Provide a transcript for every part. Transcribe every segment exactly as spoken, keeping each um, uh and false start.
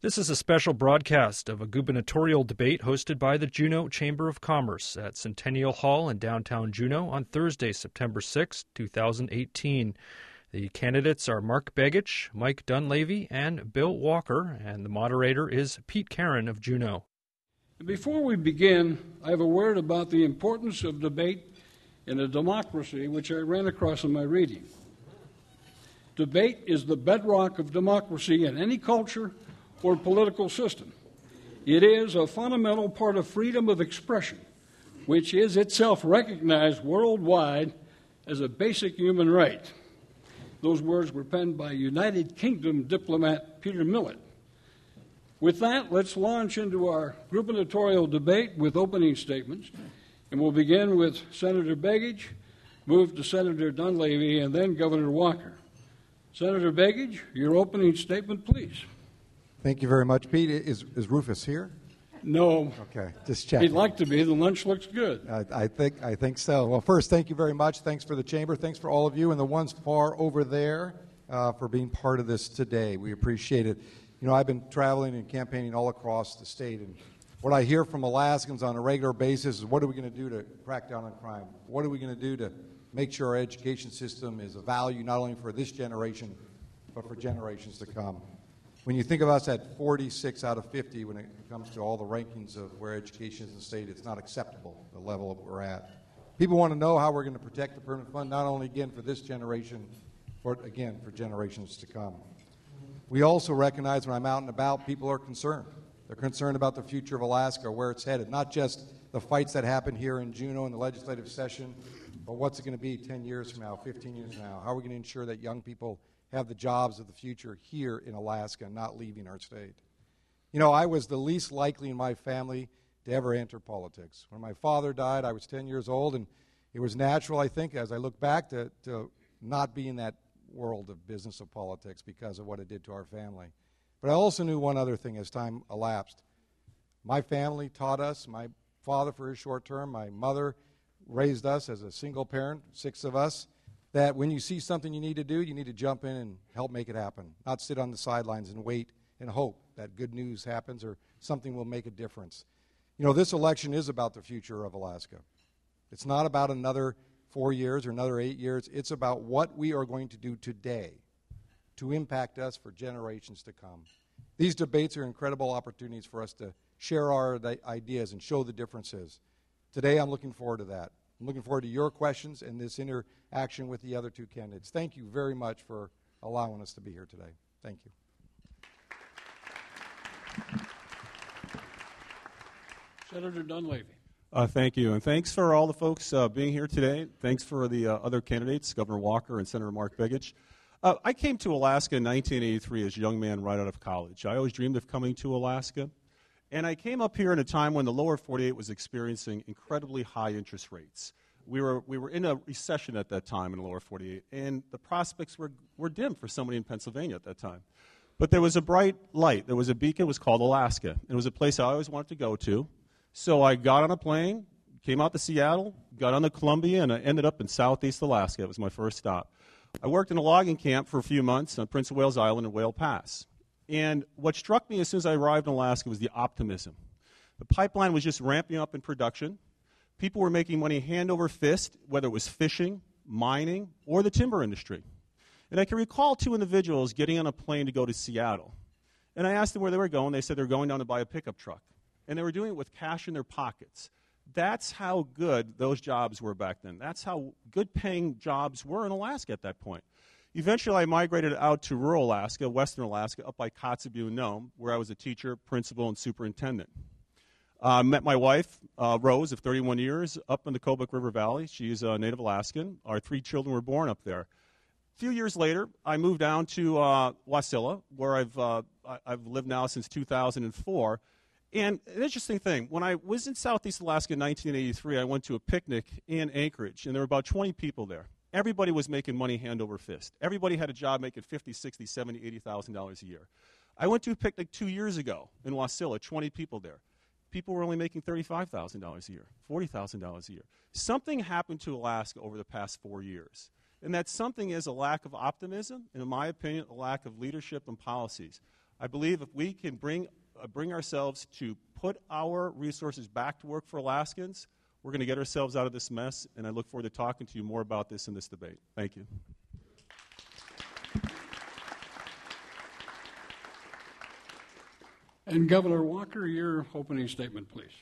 This is a special broadcast of a gubernatorial debate hosted by the Juneau Chamber of Commerce at Centennial Hall in downtown Juneau on Thursday, September sixth, two thousand eighteen. The candidates are Mark Begich, Mike Dunleavy, and Bill Walker, and the moderator is Pete Karen of Juneau. Before we begin, I have a word about the importance of debate in a democracy, which I ran across in my reading. Debate is the bedrock of democracy in any culture or political system. It is a fundamental part of freedom of expression, which is itself recognized worldwide as a basic human right. Those words were penned by United Kingdom diplomat Peter Millett. With that, let's launch into our gubernatorial debate with opening statements, and we'll begin with Senator Begich, move to Senator Dunleavy, and then Governor Walker. Senator Begich, your opening statement, please. Thank you very much, Pete. Is, is Rufus here? No. Okay, just checking. He'd like to be. The lunch looks good. I, I think I think so. Well, first, thank you very much. Thanks for the Chamber. Thanks for all of you and the ones far over there uh, for being part of this today. We appreciate it. You know, I've been traveling and campaigning all across the state, and what I hear from Alaskans on a regular basis is, what are we going to do to crack down on crime? What are we going to do to make sure our education system is a value not only for this generation, but for generations to come? When you think of us at forty-six out of fifty when it comes to all the rankings of where education is in the state, it's not acceptable, the level that we're at. People want to know how we're going to protect the permanent fund, not only, again, for this generation, but, again, for generations to come. We also recognize when I'm out and about, people are concerned. They're concerned about the future of Alaska, where it's headed, not just the fights that happen here in Juneau in the legislative session, but what's it going to be ten years from now, fifteen years from now? How are we going to ensure that young people have the jobs of the future here in Alaska and not leaving our state? You know, I was the least likely in my family to ever enter politics. When my father died, I was ten years old, and it was natural, I think, as I look back, to, to not be in that world of business of politics because of what it did to our family. But I also knew one other thing as time elapsed. My family taught us, my father for his short term, my mother raised us as a single parent, six of us, that when you see something you need to do, you need to jump in and help make it happen, not sit on the sidelines and wait and hope that good news happens or something will make a difference. You know, this election is about the future of Alaska. It's not about another four years or another eight years. It's about what we are going to do today to impact us for generations to come. These debates are incredible opportunities for us to share our ideas and show the differences. Today, I'm looking forward to that. I'm looking forward to your questions and this interaction with the other two candidates. Thank you very much for allowing us to be here today. Thank you. Senator Dunleavy. Uh, thank you, and thanks for all the folks uh, being here today. Thanks for the uh, other candidates, Governor Walker and Senator Mark Begich. Uh, I came to Alaska in nineteen eighty-three as a young man right out of college. I always dreamed of coming to Alaska. And I came up here in a time when the lower forty-eight was experiencing incredibly high interest rates. We were, we were in a recession at that time in the lower forty-eight, and the prospects were, were dim for somebody in Pennsylvania at that time. But there was a bright light. There was a beacon. It was called Alaska. It was a place I always wanted to go to. So I got on a plane, came out to Seattle, got on the Columbia, and I ended up in southeast Alaska. It was my first stop. I worked in a logging camp for a few months on Prince of Wales Island and Whale Pass. And what struck me as soon as I arrived in Alaska was the optimism. The pipeline was just ramping up in production. People were making money hand over fist, whether it was fishing, mining, or the timber industry. And I can recall two individuals getting on a plane to go to Seattle. And I asked them where they were going. They said they were going down to buy a pickup truck. And they were doing it with cash in their pockets. That's how good those jobs were back then. That's how good paying jobs were in Alaska at that point. Eventually, I migrated out to rural Alaska, western Alaska, up by Kotzebue and Nome, where I was a teacher, principal, and superintendent. I uh, met my wife, uh, Rose, of thirty-one years, up in the Kobuk River Valley. She's a native Alaskan. Our three children were born up there. A few years later, I moved down to uh, Wasilla, where I've, uh, I've lived now since two thousand four. And an interesting thing, when I was in southeast Alaska in nineteen eighty-three, I went to a picnic in Anchorage, and there were about twenty people there. Everybody was making money hand over fist. Everybody had a job making fifty, sixty, seventy, eighty thousand dollars a year. I went to a picnic two years ago in Wasilla, twenty people there. People were only making thirty-five thousand dollars a year, forty thousand dollars a year. Something happened to Alaska over the past four years. And that something is a lack of optimism, and in my opinion, a lack of leadership and policies. I believe if we can bring, uh, bring ourselves to put our resources back to work for Alaskans, we're going to get ourselves out of this mess, and I look forward to talking to you more about this in this debate. Thank you. And Governor Walker, your opening statement, please.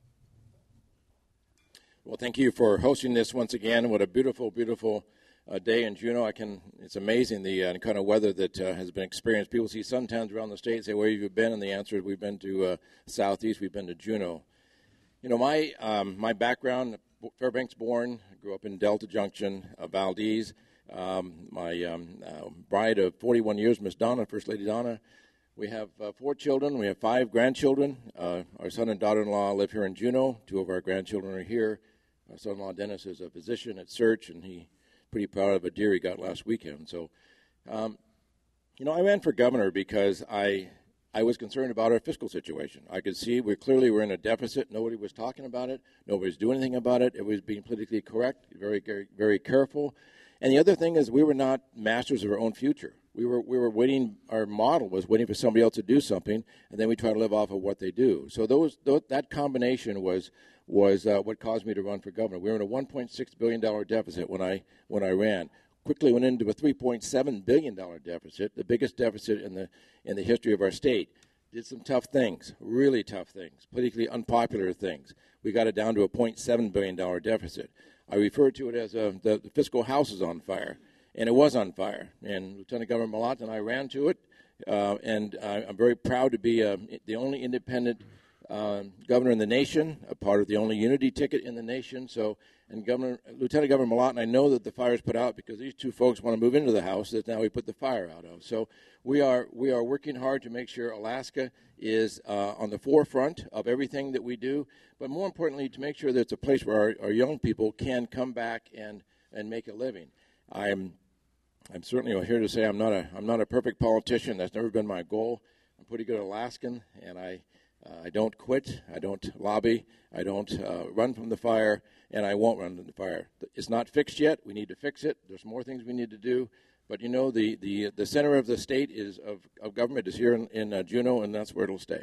Well, thank you for hosting this once again. What a beautiful, beautiful uh, day in Juneau. I can. It's amazing the uh, kind of weather that uh, has been experienced. People see suntowns around the state and say, where have you been? And the answer is we've been to uh, Southeast, we've been to Juneau. You know, my um, my background, Fairbanks born, grew up in Delta Junction, uh, Valdez. Um, my um, uh, bride of forty-one years, Miss Donna, First Lady Donna. We have uh, four children. We have five grandchildren. Uh, our son and daughter-in-law live here in Juneau. Two of our grandchildren are here. Our son-in-law, Dennis, is a physician at Search, and he's pretty proud of a deer he got last weekend. So, um, you know, I ran for governor because I I was concerned about our fiscal situation. I could see we clearly were in a deficit. Nobody was talking about it. Nobody was doing anything about it. It was being politically correct, very, very, very careful. And the other thing is we were not masters of our own future. We were we were waiting. Our model was waiting for somebody else to do something, and then we try to live off of what they do. So those, those that combination was was uh, what caused me to run for governor. We were in a one point six billion dollars deficit when I when I ran. Quickly went into a three point seven billion dollars deficit, the biggest deficit in the in the history of our state. Did some tough things, really tough things, politically unpopular things. We got it down to a zero point seven billion dollars deficit. I refer to it as a, the, the fiscal house is on fire. And it was on fire. And Lieutenant Governor Malott and I ran to it. Uh, and uh, I'm very proud to be uh, the only independent uh, governor in the nation, a part of the only unity ticket in the nation. So, and Governor, Lieutenant Governor Malott and I know that the fire is put out because these two folks want to move into the house that now we put the fire out of. So we are we are working hard to make sure Alaska is uh, on the forefront of everything that we do, but more importantly, to make sure that it's a place where our, our young people can come back and, and make a living. I'm I'm certainly here to say I'm not a I'm not a perfect politician. That's never been my goal. I'm a pretty good Alaskan, and I uh, I don't quit. I don't lobby. I don't uh, run from the fire, and I won't run from the fire. It's not fixed yet. We need to fix it. There's more things we need to do. But you know, the the, the center of the state is of, of government is here in, in uh, Juneau, and that's where it'll stay.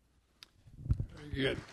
Very good.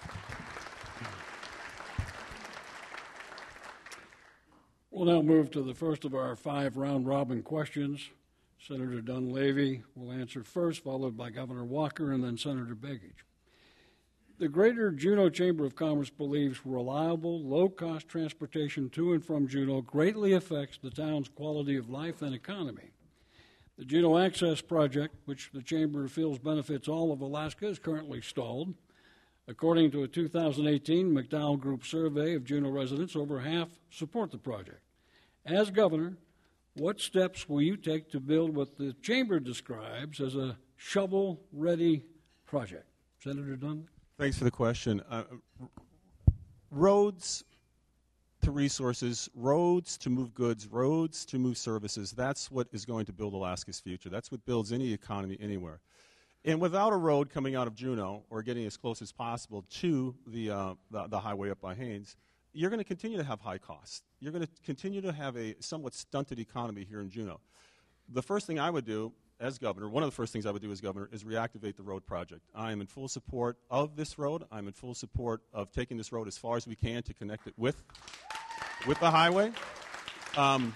We'll now move to the first of our five round-robin questions. Senator Dunleavy will answer first, followed by Governor Walker, and then Senator Begich. The Greater Juneau Chamber of Commerce believes reliable, low-cost transportation to and from Juneau greatly affects the town's quality of life and economy. The Juneau Access Project, which the Chamber feels benefits all of Alaska, is currently stalled. According to a two thousand eighteen McDowell Group survey of Juneau residents, over half support the project. As governor, what steps will you take to build what the Chamber describes as a shovel-ready project? Senator Dunn? Thanks for the question. Uh, roads to resources, roads to move goods, roads to move services, that's what is going to build Alaska's future. That's what builds any economy anywhere. And without a road coming out of Juneau or getting as close as possible to the, uh, the, the highway up by Haines, you're going to continue to have high costs. You're going to continue to have a somewhat stunted economy here in Juneau. The first thing I would do as governor, one of the first things I would do as governor is reactivate the road project. I am in full support of this road. I'm in full support of taking this road as far as we can to connect it with, with the highway. Um,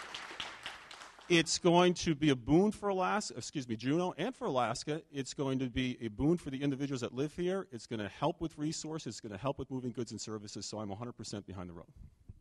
It's going to be a boon for Alaska, excuse me, Juneau, and for Alaska. It's going to be a boon for the individuals that live here. It's going to help with resources. It's going to help with moving goods and services, so I'm one hundred percent behind the road.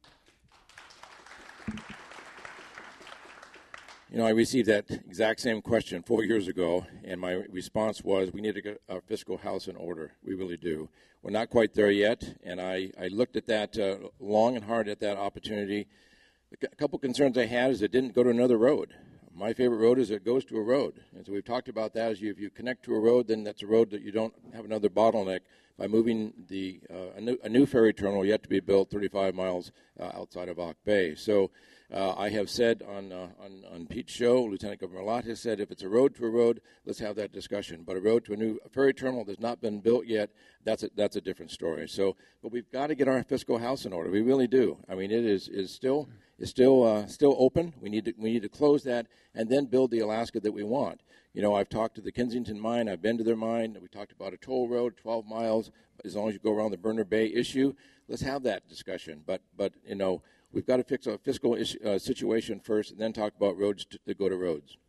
You know, I received that exact same question four years ago, and my response was we need to get our fiscal house in order. We really do. We're not quite there yet, and I, I looked at that uh, long and hard at that opportunity. A couple concerns I had is it didn't go to another road. My favorite road is it goes to a road. And so we've talked about that. As you, if you connect to a road, then that's a road that you don't have another bottleneck by moving the uh, a, new, a new ferry terminal yet to be built thirty-five miles uh, outside of Auk Bay. So Uh, I have said on, uh, on on Pete's show, Lieutenant Governor Lott has said, if it's a road to a road, let's have that discussion. But a road to a new ferry terminal that's not been built yet, that's a, that's a different story. So, but we've got to get our fiscal house in order. We really do. I mean, it is is still is still uh, still open. We need to we need to close that and then build the Alaska that we want. You know, I've talked to the Kensington mine. I've been to their mine. We talked about a toll road, twelve miles, as long as you go around the Burner Bay issue. Let's have that discussion. But but you know. We've got to fix a fiscal issue, uh, situation first, and then talk about roads to, that go to roads.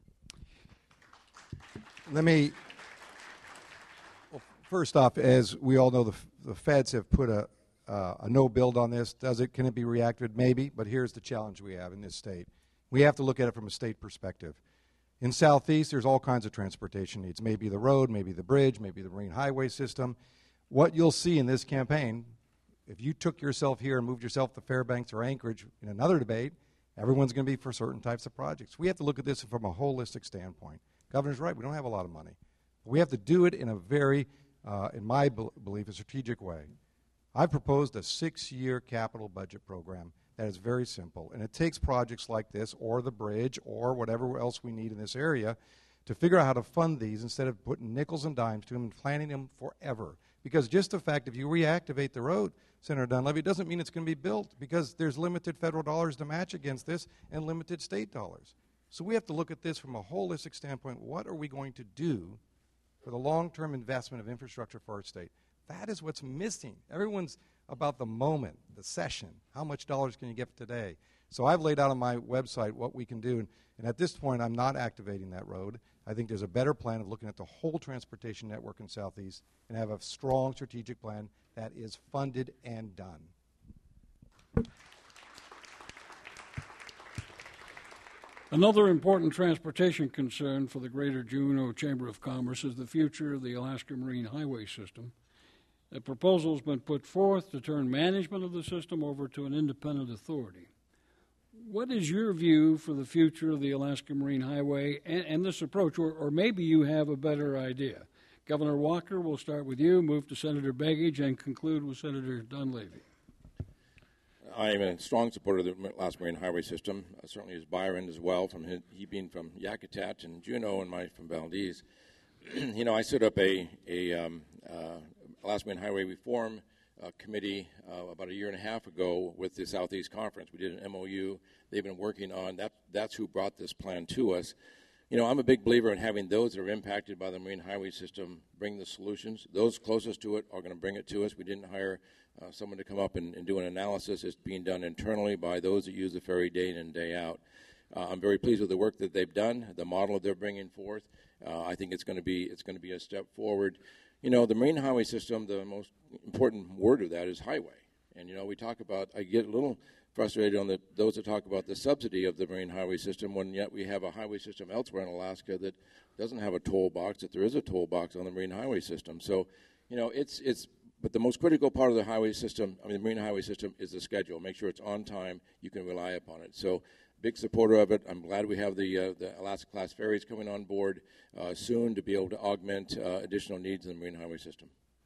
Let me, well, first off, as we all know, the, the feds have put a, uh, a no build on this. Does it, can it be reactivated? Maybe, but here's the challenge we have in this state. We have to look at it from a state perspective. In Southeast, there's all kinds of transportation needs. Maybe the road, maybe the bridge, maybe the marine highway system. What you'll see in this campaign, if you took yourself here and moved yourself to Fairbanks or Anchorage in another debate, everyone's going to be for certain types of projects. We have to look at this from a holistic standpoint. Governor's right, we don't have a lot of money. We have to do it in a very, uh, in my belief, a strategic way. I've proposed a six-year capital budget program that is very simple, and it takes projects like this or the bridge or whatever else we need in this area to figure out how to fund these instead of putting nickels and dimes to them and planning them forever. Because just the fact if you reactivate the road, Senator Dunleavy, doesn't mean it's going to be built because there's limited federal dollars to match against this and limited state dollars. So we have to look at this from a holistic standpoint. What are we going to do for the long-term investment of infrastructure for our state? That is what's missing. Everyone's about the moment, the session. How much dollars can you get today? So I've laid out on my website what we can do, and, and at this point I'm not activating that road. I think there's a better plan of looking at the whole transportation network in Southeast and have a strong strategic plan that is funded and done. Another important transportation concern for the Greater Juneau Chamber of Commerce is the future of the Alaska Marine Highway System. A proposal has been put forth to turn management of the system over to an independent authority. What is your view for the future of the Alaska Marine Highway and, and this approach, or, or maybe you have a better idea? Governor Walker, we'll start with you, move to Senator Begich, and conclude with Senator Dunleavy. I am a strong supporter of the Alaska Marine Highway System, uh, certainly as Byron as well, from his, he being from Yakutat and Juneau and my from Valdez. You know, I set up a, a um, uh, Alaska Marine Highway Reform uh, Committee uh, about a year and a half ago with the Southeast Conference. We did an M O U. They've been working on that. That's who brought this plan to us. You know, I'm a big believer in having those that are impacted by the marine highway system bring the solutions. Those closest to it are going to bring it to us. We didn't hire uh, someone to come up and, and do an analysis. It's being done internally by those that use the ferry day in and day out. Uh, I'm very pleased with the work that they've done, the model that they're bringing forth. Uh, I think it's going to be it's going to be a step forward. You know, the marine highway system, the most important word of that is highway. And, you know, we talk about, I get a little frustrated on the, those that talk about the subsidy of the marine highway system when yet we have a highway system elsewhere in Alaska that doesn't have a toll box, that there is a toll box on the marine highway system. So, you know, it's, it's, but the most critical part of the highway system, I mean, the marine highway system is the schedule. Make sure it's on time, you can rely upon it. So, big supporter of it. I'm glad we have the, uh, the Alaska class ferries coming on board uh, soon to be able to augment uh, additional needs in the marine highway system.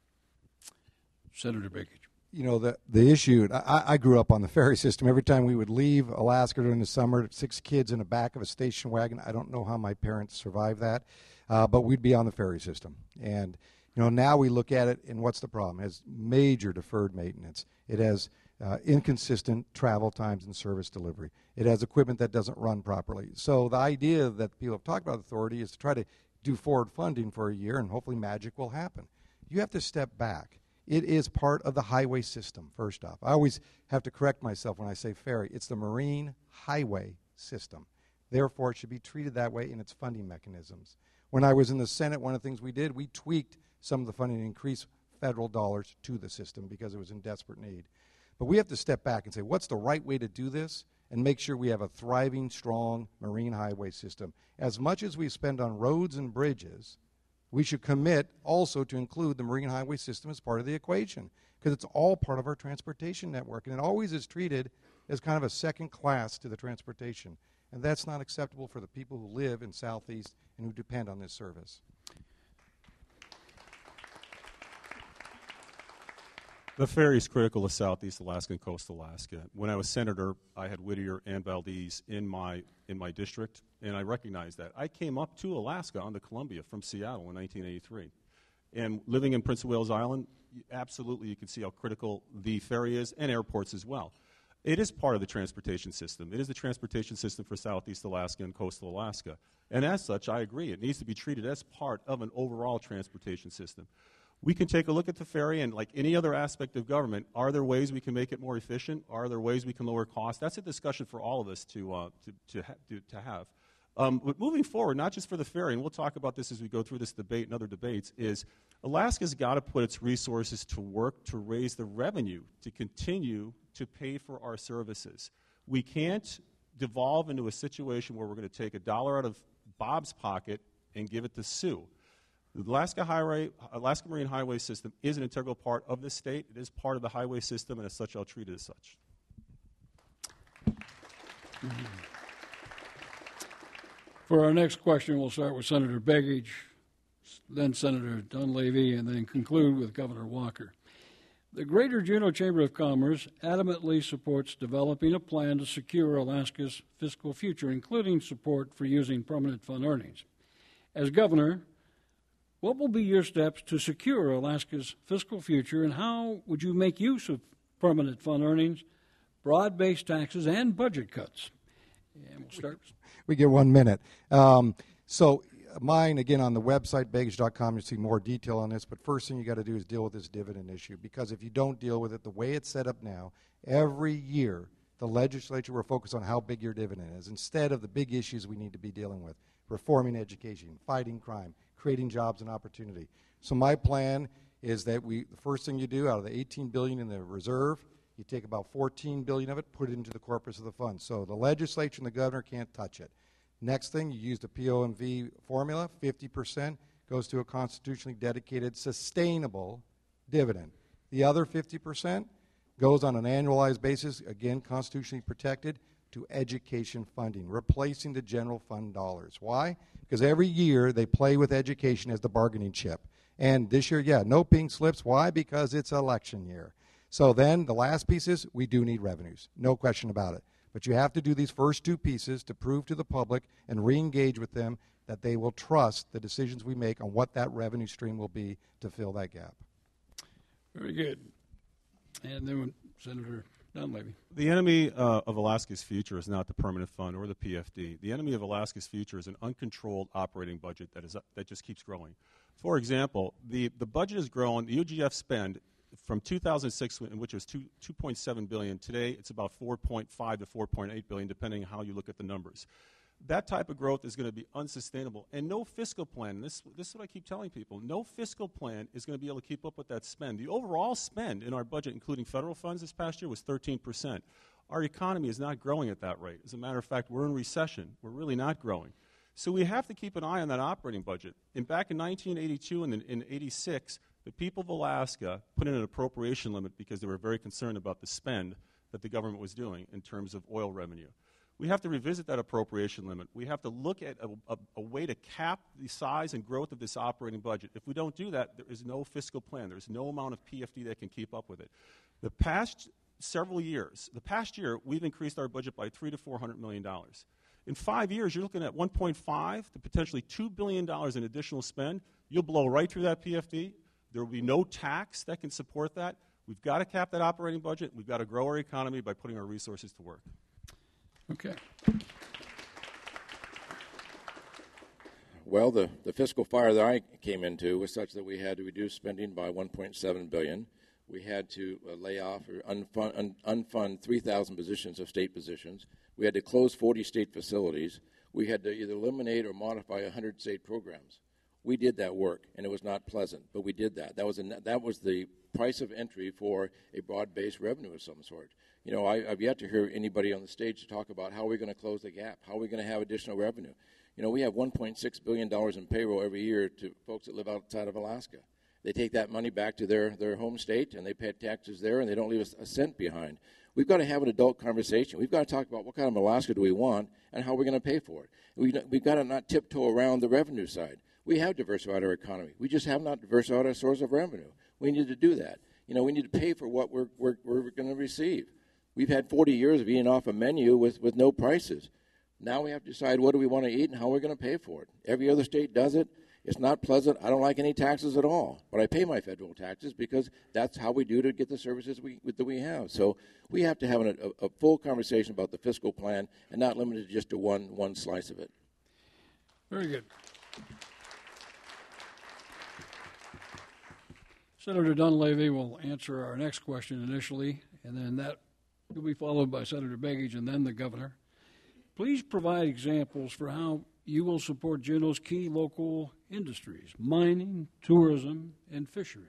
Senator Begich. You know, the the issue, I, I grew up on the ferry system. Every time we would leave Alaska during the summer, six kids in the back of a station wagon. I don't know how my parents survived that, uh, but we'd be on the ferry system. And, you know, now we look at it, and what's the problem? It has major deferred maintenance. It has uh, inconsistent travel times and service delivery. It has equipment that doesn't run properly. So the idea that people have talked about authority is to try to do forward funding for a year, and hopefully magic will happen. You have to step back. It is part of the highway system, first off. I always have to correct myself when I say ferry. It's the marine highway system. Therefore, it should be treated that way in its funding mechanisms. When I was in the Senate, one of the things we did, we tweaked some of the funding and increased federal dollars to the system because it was in desperate need. But we have to step back and say, what's the right way to do this? And make sure we have a thriving, strong marine highway system. As much as we spend on roads and bridges, we should commit also to include the marine highway system as part of the equation because it's all part of our transportation network, and it always is treated as kind of a second class to the transportation, and that's not acceptable for the people who live in Southeast and who depend on this service. The ferry is critical to Southeast Alaska and coastal Alaska. When I was senator, I had Whittier and Valdez in my in my district, and I recognized that. I came up to Alaska on the Columbia from Seattle in nineteen eighty-three. And living in Prince of Wales Island, absolutely you can see how critical the ferry is, and airports as well. It is part of the transportation system. It is the transportation system for Southeast Alaska and coastal Alaska. And as such, I agree, it needs to be treated as part of an overall transportation system. We can take a look at the ferry, and like any other aspect of government, are there ways we can make it more efficient? Are there ways we can lower costs? That's a discussion for all of us to, uh, to, to, ha to, to have. Um, but moving forward, not just for the ferry, and we'll talk about this as we go through this debate and other debates, is Alaska's got to put its resources to work to raise the revenue to continue to pay for our services. We can't devolve into a situation where we're going to take a dollar out of Bob's pocket and give it to Sue. The Alaska Highway, Alaska Marine Highway System is an integral part of the state. It is part of the highway system, and as such, I'll treat it as such. Mm-hmm. For our next question, we'll start with Senator Begich, then Senator Dunleavy, and then conclude with Governor Walker. The Greater Juneau Chamber of Commerce adamantly supports developing a plan to secure Alaska's fiscal future, including support for using permanent fund earnings. As governor, what will be your steps to secure Alaska's fiscal future, and how would you make use of permanent fund earnings, broad-based taxes, and budget cuts? And we'll start. We get one minute. Um, so mine, again, on the website, begich dot com, you'll see more detail on this, but first thing you got to do is deal with this dividend issue, because if you don't deal with it the way it's set up now, every year the legislature will focus on how big your dividend is instead of the big issues we need to be dealing with: reforming education, fighting crime, creating jobs and opportunity. So my plan is that we, the first thing you do, out of the eighteen billion dollars in the reserve, you take about fourteen billion dollars of it, put it into the corpus of the fund. So the legislature and the governor can't touch it. Next thing, you use the P O M V formula, fifty percent goes to a constitutionally dedicated, sustainable dividend. The other fifty percent goes on an annualized basis, again, constitutionally protected, to education funding, replacing the general fund dollars. Why? Because every year they play with education as the bargaining chip. And this year, yeah, no pink slips. Why? Because it's election year. So then the last piece is we do need revenues, no question about it. But you have to do these first two pieces to prove to the public and re-engage with them that they will trust the decisions we make on what that revenue stream will be to fill that gap. Very good. And then Senator Dunleavy. The enemy uh, of Alaska's future is not the permanent fund or the P F D. The enemy of Alaska's future is an uncontrolled operating budget that is uh, that just keeps growing. For example, the, the budget has grown, the U G F spend from two thousand six, in which it was two point seven billion dollars, today it's about four point five to four point eight billion dollars, depending on how you look at the numbers. That type of growth is going to be unsustainable, and no fiscal plan, this, this is what I keep telling people, no fiscal plan is going to be able to keep up with that spend. The overall spend in our budget, including federal funds this past year, was thirteen percent. Our economy is not growing at that rate. As a matter of fact, we're in recession. We're really not growing. So we have to keep an eye on that operating budget. And back in nineteen eighty-two and in eighty-six, the people of Alaska put in an appropriation limit because they were very concerned about the spend that the government was doing in terms of oil revenue. We have to revisit that appropriation limit. We have to look at a, a, a way to cap the size and growth of this operating budget. If we don't do that, there is no fiscal plan. There's no amount of P F D that can keep up with it. The past several years, the past year, we've increased our budget by three to four hundred million dollars. In five years, you're looking at one point five to potentially two billion dollars in additional spend. You'll blow right through that P F D. There will be no tax that can support that. We've got to cap that operating budget. We've got to grow our economy by putting our resources to work. Okay. Well, the, the fiscal fire that I came into was such that we had to reduce spending by one point seven billion dollars. We had to uh, lay off or unfund, un, unfund three thousand positions of state positions. We had to close forty state facilities. We had to either eliminate or modify one hundred state programs. We did that work, and it was not pleasant, but we did that. That was, a, that was the price of entry for a broad-based revenue of some sort. You know, I, I've yet to hear anybody on the stage talk about how we're going to close the gap, how we're going to have additional revenue. You know, we have one point six billion dollars in payroll every year to folks that live outside of Alaska. They take that money back to their, their home state, and they pay taxes there, and they don't leave us a cent behind. We've got to have an adult conversation. We've got to talk about what kind of Alaska do we want and how we're going to pay for it. We, we've got to not tiptoe around the revenue side. We have diversified our economy. We just have not diversified our source of revenue. We need to do that. You know, we need to pay for what we're, we're, we're going to receive. We've had forty years of eating off a menu with, with no prices. Now we have to decide what do we want to eat and how we're going to pay for it. Every other state does it. It's not pleasant. I don't like any taxes at all, but I pay my federal taxes because that's how we do to get the services we, that we have. So we have to have an, a, a full conversation about the fiscal plan and not limited just to one, one slice of it. Very good. Senator Dunleavy will answer our next question initially, and then that will be followed by Senator Begich and then the governor. Please provide examples for how you will support Juneau's key local industries, mining, tourism, and fisheries.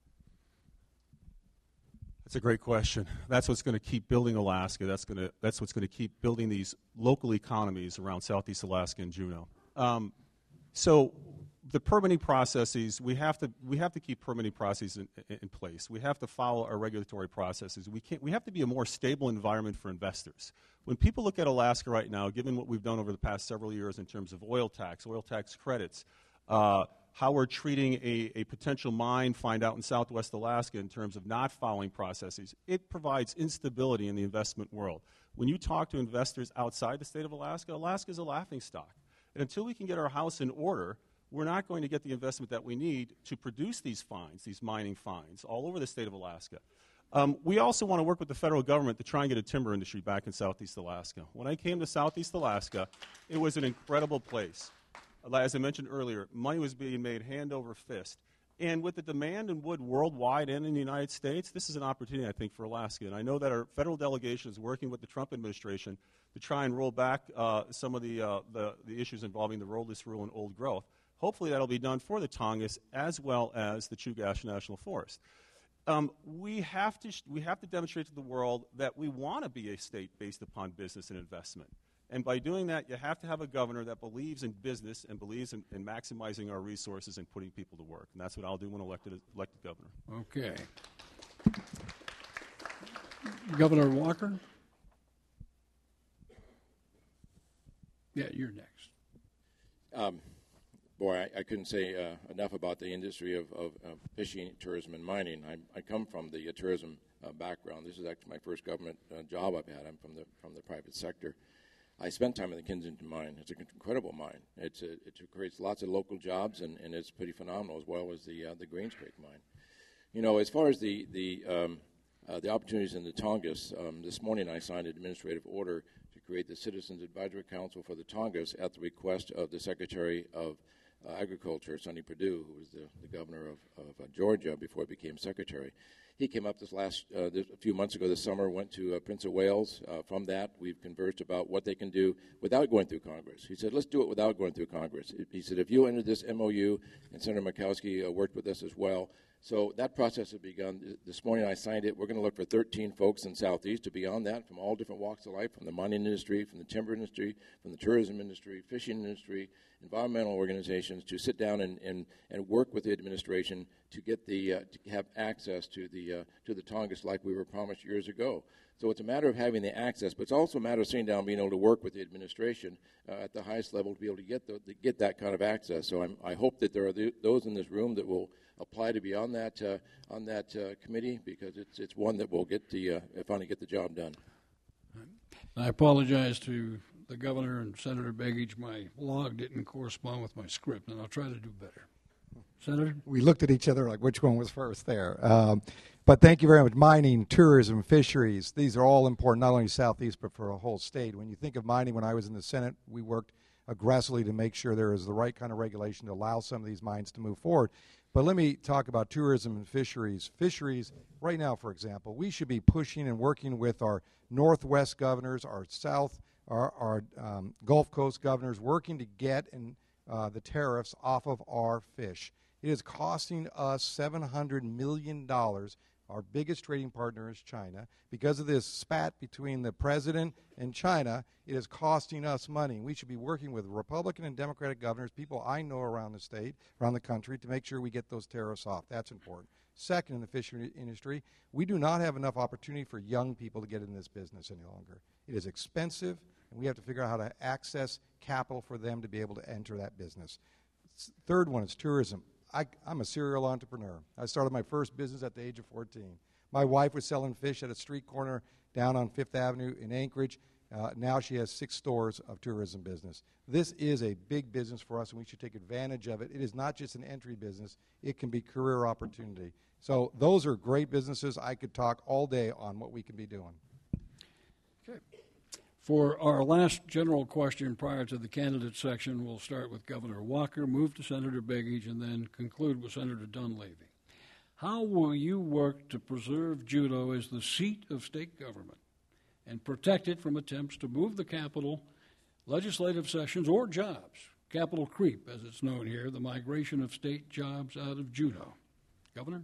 That's a great question. That's what's going to keep building Alaska. That's going to that's what's going to keep building these local economies around Southeast Alaska and Juneau. Um, so the permitting processes, we have to we have to keep permitting processes in, in, in place. We have to follow our regulatory processes. We can't. We have to be a more stable environment for investors. When people look at Alaska right now, given what we've done over the past several years in terms of oil tax, oil tax credits, uh, how we're treating a, a potential mine find out in Southwest Alaska in terms of not following processes, it provides instability in the investment world. When you talk to investors outside the state of Alaska, Alaska is a laughingstock. And until we can get our house in order, we're not going to get the investment that we need to produce these finds, these mining finds, all over the state of Alaska. Um, we also want to work with the federal government to try and get a timber industry back in Southeast Alaska. When I came to Southeast Alaska, it was an incredible place. As I mentioned earlier, money was being made hand over fist. And with the demand in wood worldwide and in the United States, this is an opportunity, I think, for Alaska. And I know that our federal delegation is working with the Trump administration to try and roll back uh, some of the, uh, the, the issues involving the roadless rule and old growth. Hopefully that will be done for the Tongass as well as the Chugach National Forest. Um, we have to sh- we have to demonstrate to the world that we want to be a state based upon business and investment. And by doing that, you have to have a governor that believes in business and believes in, in maximizing our resources and putting people to work. And that's what I'll do when elected elected governor. Okay. Governor Walker? Yeah, you're next. Um, Boy, I, I couldn't say uh, enough about the industry of, of, of fishing, tourism, and mining. I, I come from the uh, tourism uh, background. This is actually my first government uh, job I've had. I'm from the from the private sector. I spent time in the Kensington mine. It's an incredible mine. It's a, it creates lots of local jobs, and, and it's pretty phenomenal, as well as the uh, the Greens Creek mine. You know, as far as the the um, uh, the opportunities in the Tongass, um, this morning I signed an administrative order to create the Citizens Advisory Council for the Tongass at the request of the Secretary of Uh, Agriculture, Sonny Perdue, who was the, the governor of, of uh, Georgia before he became secretary. He came up this last, uh, this, a few months ago this summer, went to uh, Prince of Wales. Uh, from that, we've conversed about what they can do without going through Congress. He said, let's do it without going through Congress. He said, if you enter this M O U, and Senator Murkowski uh, worked with us as well, so that process has begun. This morning I signed it. We're going to look for thirteen folks in Southeast to be on that from all different walks of life, from the mining industry, from the timber industry, from the tourism industry, fishing industry, environmental organizations, to sit down and, and, and work with the administration to get the uh, to have access to the uh, to the Tongass like we were promised years ago. So it's a matter of having the access, but it's also a matter of sitting down and being able to work with the administration uh, at the highest level to be able to get the, to get that kind of access. So I'm, I hope that there are the, those in this room that will apply to be on that uh, on that uh, committee, because it's it's one that will get the uh, finally get the job done. I apologize to the governor and Senator Begich. My log didn't correspond with my script, and I'll try to do better. Senator? We looked at each other like which one was first there. Um, but thank you very much. Mining, tourism, fisheries, these are all important, not only Southeast, but for a whole state. When you think of mining, when I was in the Senate, we worked aggressively to make sure there is the right kind of regulation to allow some of these mines to move forward. But let me talk about tourism and fisheries. Fisheries, right now, for example, we should be pushing and working with our Northwest governors, our South, our, our um, Gulf Coast governors, working to get in, uh, the tariffs off of our fish. It is costing us seven hundred million dollars. Our biggest trading partner is China. Because of this spat between the president and China, it is costing us money. We should be working with Republican and Democratic governors, people I know around the state, around the country, to make sure we get those tariffs off. That's important. Second, in the fishery industry, we do not have enough opportunity for young people to get in this business any longer. It is expensive, and we have to figure out how to access capital for them to be able to enter that business. Third one is tourism. I, I'm a serial entrepreneur. I started my first business at the age of fourteen. My wife was selling fish at a street corner down on Fifth Avenue in Anchorage. Uh, now she has six stores of tourism business. This is a big business for us, and we should take advantage of it. It is not just an entry business. It can be career opportunity. So those are great businesses. I could talk all day on what we can be doing. Okay. For our last general question prior to the candidate section, we'll start with Governor Walker, move to Senator Begich, and then conclude with Senator Dunleavy. How will you work to preserve Juneau as the seat of state government and protect it from attempts to move the capital, legislative sessions, or jobs? Capital creep, as it's known here, the migration of state jobs out of Juneau. Governor?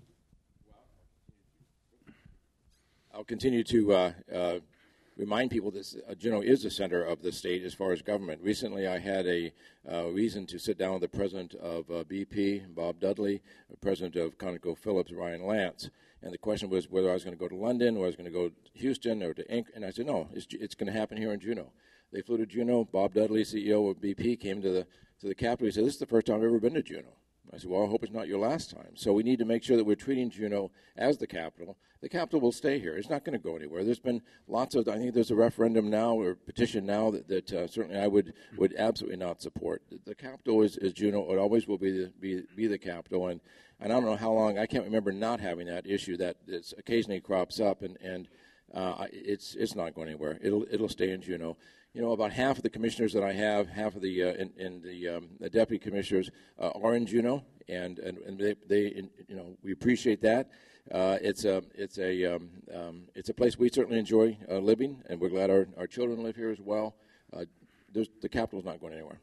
I'll continue to uh, uh, remind people that uh, Juneau is the center of the state as far as government. Recently, I had a uh, reason to sit down with the president of uh, B P, Bob Dudley, the president of ConocoPhillips, Ryan Lance, and the question was whether I was going to go to London or I was going to go to Houston or to Inc. And I said, no, it's, it's going to happen here in Juneau. They flew to Juneau. Bob Dudley, C E O of B P, came to the to the capital. He said, this is the first time I've ever been to Juneau. I said, well, I hope it's not your last time. So we need to make sure that we're treating Juneau as the capital. The capital will stay here. It's not going to go anywhere. There's been lots of, I think there's a referendum now or petition now that, that uh, certainly I would, would absolutely not support. The, the capital is, is Juneau. It always will be the, be, be the capital. And, and I don't know how long, I can't remember not having that issue that it's occasionally crops up, and, and uh, it's, it's not going anywhere. It'll, it'll stay in Juneau. You know, about half of the commissioners that I have, half of the uh, in, in the, um, the deputy commissioners uh, are in Juneau, and and, and they, they in, you know, we appreciate that. Uh, it's a it's a um, um, it's a place we certainly enjoy uh, living, and we're glad our, our children live here as well. Uh, the capital's not going anywhere.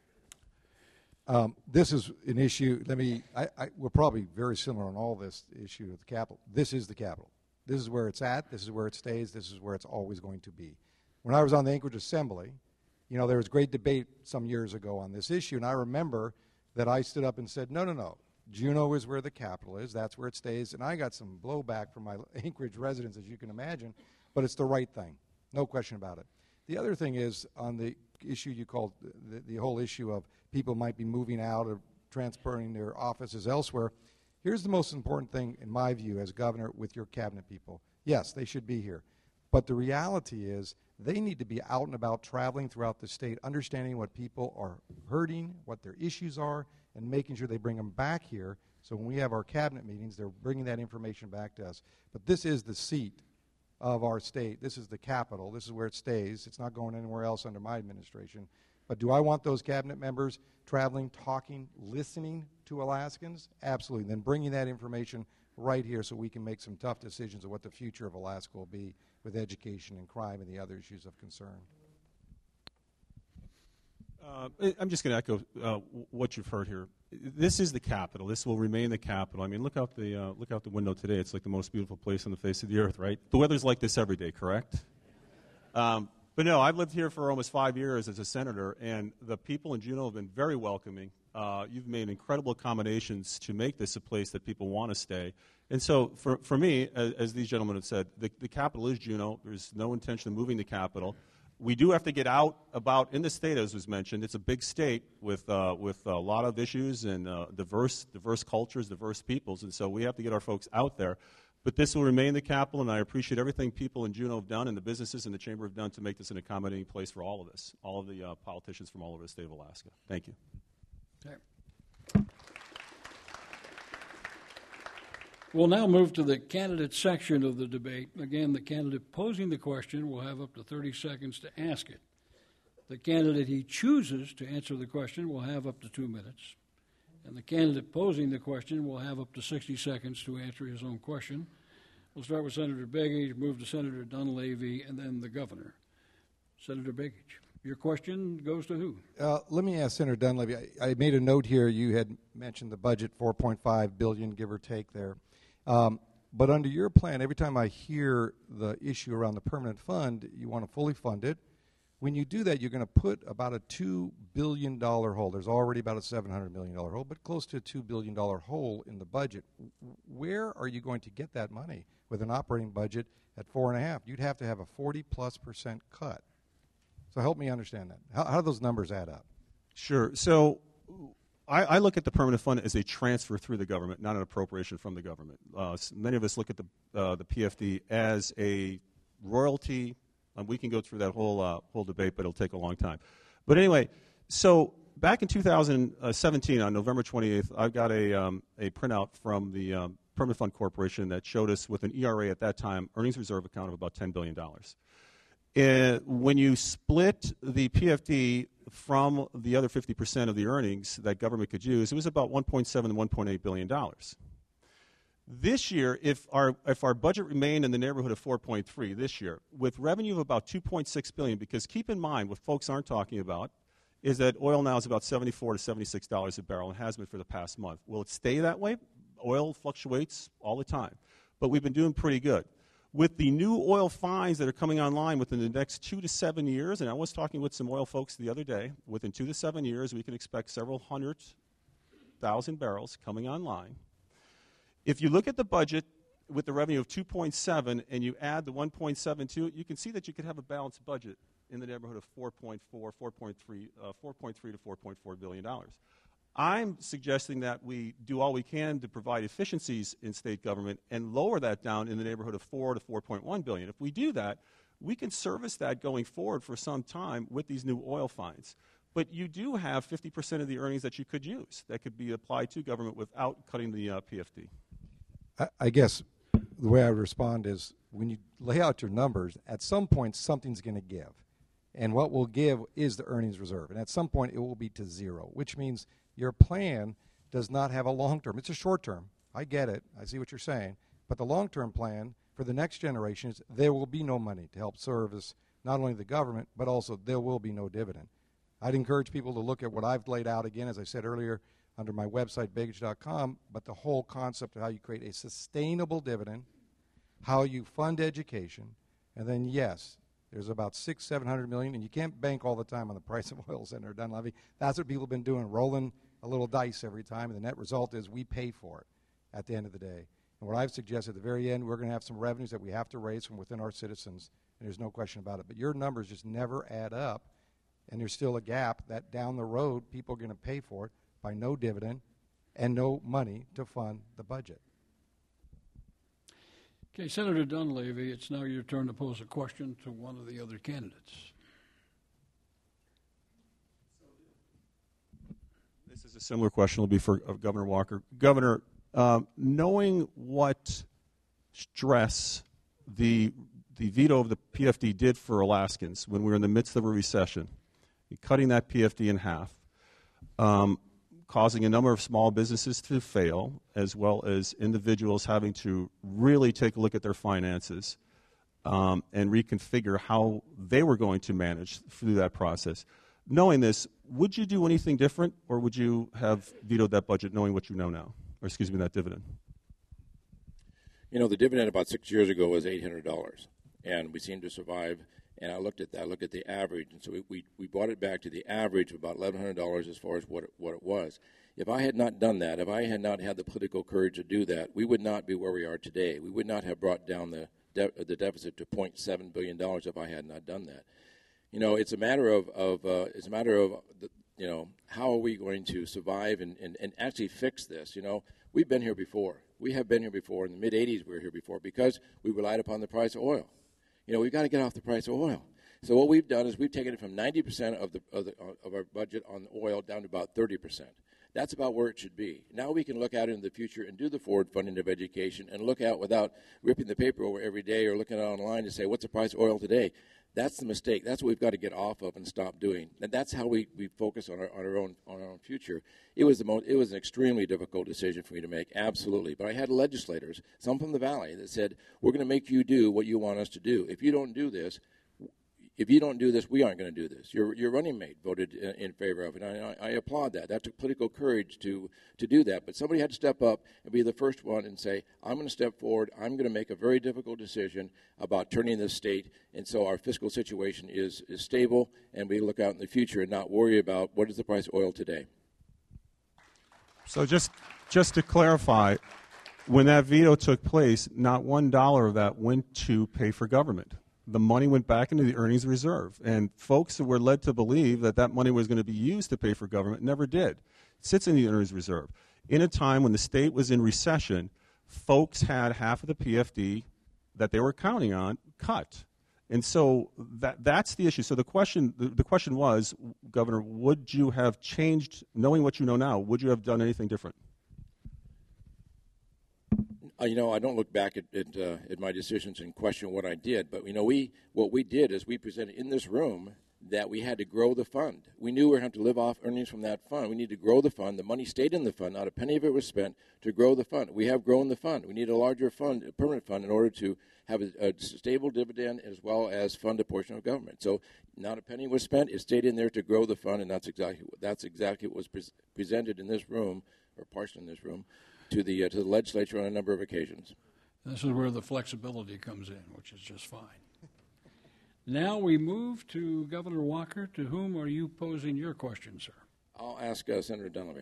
Um, this is an issue. Let me. I, I, we're probably very similar on all this issue of the capital. This is the capital. This is where it's at. This is where it stays. This is where it's always going to be. When I was on the Anchorage Assembly, you know, there was great debate some years ago on this issue, and I remember that I stood up and said, no, no, no, Juneau is where the capital is, that's where it stays, and I got some blowback from my Anchorage residents, as you can imagine, but it's the right thing, no question about it. The other thing is, on the issue you called, the, the whole issue of people might be moving out or transferring their offices elsewhere, here's the most important thing, in my view, as governor with your cabinet people. Yes, they should be here, but the reality is, they need to be out and about traveling throughout the state, understanding what people are hurting, what their issues are, and making sure they bring them back here. So when we have our cabinet meetings, they're bringing that information back to us. But this is the seat of our state. This is the capital. This is where it stays. It's not going anywhere else under my administration. But do I want those cabinet members traveling, talking, listening to Alaskans? Absolutely. Then bringing that information right here so we can make some tough decisions of what the future of Alaska will be with education and crime and the other issues of concern. Uh, I'm just going to echo uh, what you've heard here. This is the capital. This will remain the capital. I mean, look out the uh, look out the window today. It's like the most beautiful place on the face of the earth, right? The weather's like this every day, correct? Um, but no, I've lived here for almost five years as a senator, and the people in Juneau have been very welcoming. Uh, you've made incredible accommodations to make this a place that people want to stay. And so for, for me, as, as these gentlemen have said, the, the capital is Juneau. There's no intention of moving the capital. We do have to get out about in the state, as was mentioned. It's a big state with, uh, with a lot of issues and uh, diverse, diverse cultures, diverse peoples, and so we have to get our folks out there. But this will remain the capital, and I appreciate everything people in Juneau have done and the businesses in the Chamber have done to make this an accommodating place for all of us, all of the uh, politicians from all over the state of Alaska. Thank you. Okay. We'll now move to the candidate section of the debate. Again, the candidate posing the question will have up to thirty seconds to ask it. The candidate he chooses to answer the question will have up to two minutes. And the candidate posing the question will have up to sixty seconds to answer his own question. We'll start with Senator Begich, move to Senator Dunleavy, and then the governor. Senator Begich, your question goes to who? Uh, let me ask Senator Dunleavy. I, I made a note here. You had mentioned the budget, four point five billion dollars, give or take there. Um, but under your plan, every time I hear the issue around the permanent fund, you want to fully fund it. When you do that, you're going to put about a two billion dollars hole. There's already about a seven hundred million dollars hole, but close to a two billion dollars hole in the budget. Where are you going to get that money with an operating budget at four and a half? You'd have to have a forty plus percent cut. So help me understand that. How, how do those numbers add up? Sure. So I, I look at the permanent fund as a transfer through the government, not an appropriation from the government. Uh, many of us look at the, uh, the P F D as a royalty, and we can go through that whole, uh, whole debate, but it'll take a long time. But anyway, so back in two thousand seventeen, on November twenty-eighth, I got a, um, a printout from the um, Permanent Fund Corporation that showed us, with an E R A at that time, earnings reserve account of about ten billion dollars. Uh, when you split the P F D from the other fifty percent of the earnings that government could use, it was about one point seven to one point eight billion dollars. This year, if our, if our budget remained in the neighborhood of four point three this year, with revenue of about two point six billion dollars, because keep in mind, what folks aren't talking about is that oil now is about seventy-four to seventy-six dollars a barrel and has been for the past month. Will it stay that way? Oil fluctuates all the time, but we've been doing pretty good. With the new oil finds that are coming online within the next two to seven years, and I was talking with some oil folks the other day, within two to seven years, we can expect several hundred thousand barrels coming online. If you look at the budget with the revenue of two point seven and you add the one point seven two, you can see that you could have a balanced budget in the neighborhood of four point four, four point three, uh, four point three to four point four billion dollars. I'm suggesting that we do all we can to provide efficiencies in state government and lower that down in the neighborhood of four to four point one billion. If we do that, we can service that going forward for some time with these new oil finds. But you do have fifty percent of the earnings that you could use that could be applied to government without cutting the uh, P F D. I, I guess the way I would respond is, when you lay out your numbers, at some point something's going to give. And what will give is the earnings reserve. And at some point it will be to zero, which means your plan does not have a long term. It's a short term. I get it. I see what you're saying. But the long term plan for the next generation is there will be no money to help service not only the government, but also there will be no dividend. I'd encourage people to look at what I've laid out again, as I said earlier, under my website, begich dot com, but the whole concept of how you create a sustainable dividend, how you fund education, and then, yes, there's about six, seven hundred million, and you can't bank all the time on the price of oil, Senator Dunleavy. That's what people have been doing, rolling a little dice every time, and the net result is we pay for it at the end of the day. And what I've suggested at the very end, we're going to have some revenues that we have to raise from within our citizens, and there's no question about it. But your numbers just never add up, and there's still a gap that down the road people are going to pay for it by no dividend and no money to fund the budget. Okay, Senator Dunleavy, it's now your turn to pose a question to one of the other candidates. This is a similar question. It'll be for uh, Governor Walker. Governor, um, knowing what stress the the veto of the P F D did for Alaskans when we were in the midst of a recession, cutting that P F D in half, um, causing a number of small businesses to fail, as well as individuals having to really take a look at their finances um, and reconfigure how they were going to manage through that process. Knowing this, would you do anything different, or would you have vetoed that budget knowing what you know now? Or excuse me, that dividend? You know, the dividend about six years ago was eight hundred dollars, and we seemed to survive. And I looked at that, I looked at the average, and so we, we, we brought it back to the average of about eleven hundred dollars as far as what it, what it was. If I had not done that, if I had not had the political courage to do that, we would not be where we are today. We would not have brought down the de- the deficit to zero point seven billion dollars if I had not done that. You know, it's a matter of, of uh, it's a matter of, the, you know, how are we going to survive and, and, and actually fix this? You know, we've been here before. We have been here before. In the mid eighties, we were here before because we relied upon the price of oil. You know, we've got to get off the price of oil. So what we've done is we've taken it from ninety percent of the, of the of our budget on oil down to about thirty percent. That's about where it should be. Now we can look out into the future and do the forward funding of education and look out without ripping the paper over every day or looking online to say, what's the price of oil today? That's the mistake. That's what we've got to get off of and stop doing. And that's how we, we focus on our, on our own on our own future. It was the most, it was an extremely difficult decision for me to make, absolutely. But I had legislators, some from the Valley, that said, we're going to make you do what you want us to do. If you don't do this, if you don't do this, we aren't going to do this. Your your running mate voted in, in favor of it. And I, I applaud that. That took political courage to, to do that. But somebody had to step up and be the first one and say, I'm going to step forward. I'm going to make a very difficult decision about turning this state. And so our fiscal situation is, is stable, and we look out in the future and not worry about what is the price of oil today. So just just to clarify, when that veto took place, not one dollar of that went to pay for government. The money went back into the earnings reserve. And folks who were led to believe that that money was going to be used to pay for government never did. It sits in the earnings reserve. In a time when the state was in recession, folks had half of the P F D that they were counting on cut. And so that, that's the issue. So the question, the, the question was, Governor, would you have changed, knowing what you know now, would you have done anything different? Uh, you know, I don't look back at at, uh, at my decisions and question what I did, but you know, we what we did is we presented in this room that we had to grow the fund. We knew we were going to have to live off earnings from that fund. We need to grow the fund. The money stayed in the fund. Not a penny of it was spent to grow the fund. We have grown the fund. We need a larger fund, a permanent fund, in order to have a, a stable dividend as well as fund a portion of government. So not a penny was spent. It stayed in there to grow the fund, and that's exactly that's exactly what was pre- presented in this room, or partially in this room, to the uh, to the legislature on a number of occasions. This is where the flexibility comes in, which is just fine. Now we move to Governor Walker. To whom are you posing your question, sir? I'll ask uh, Senator Dunleavy.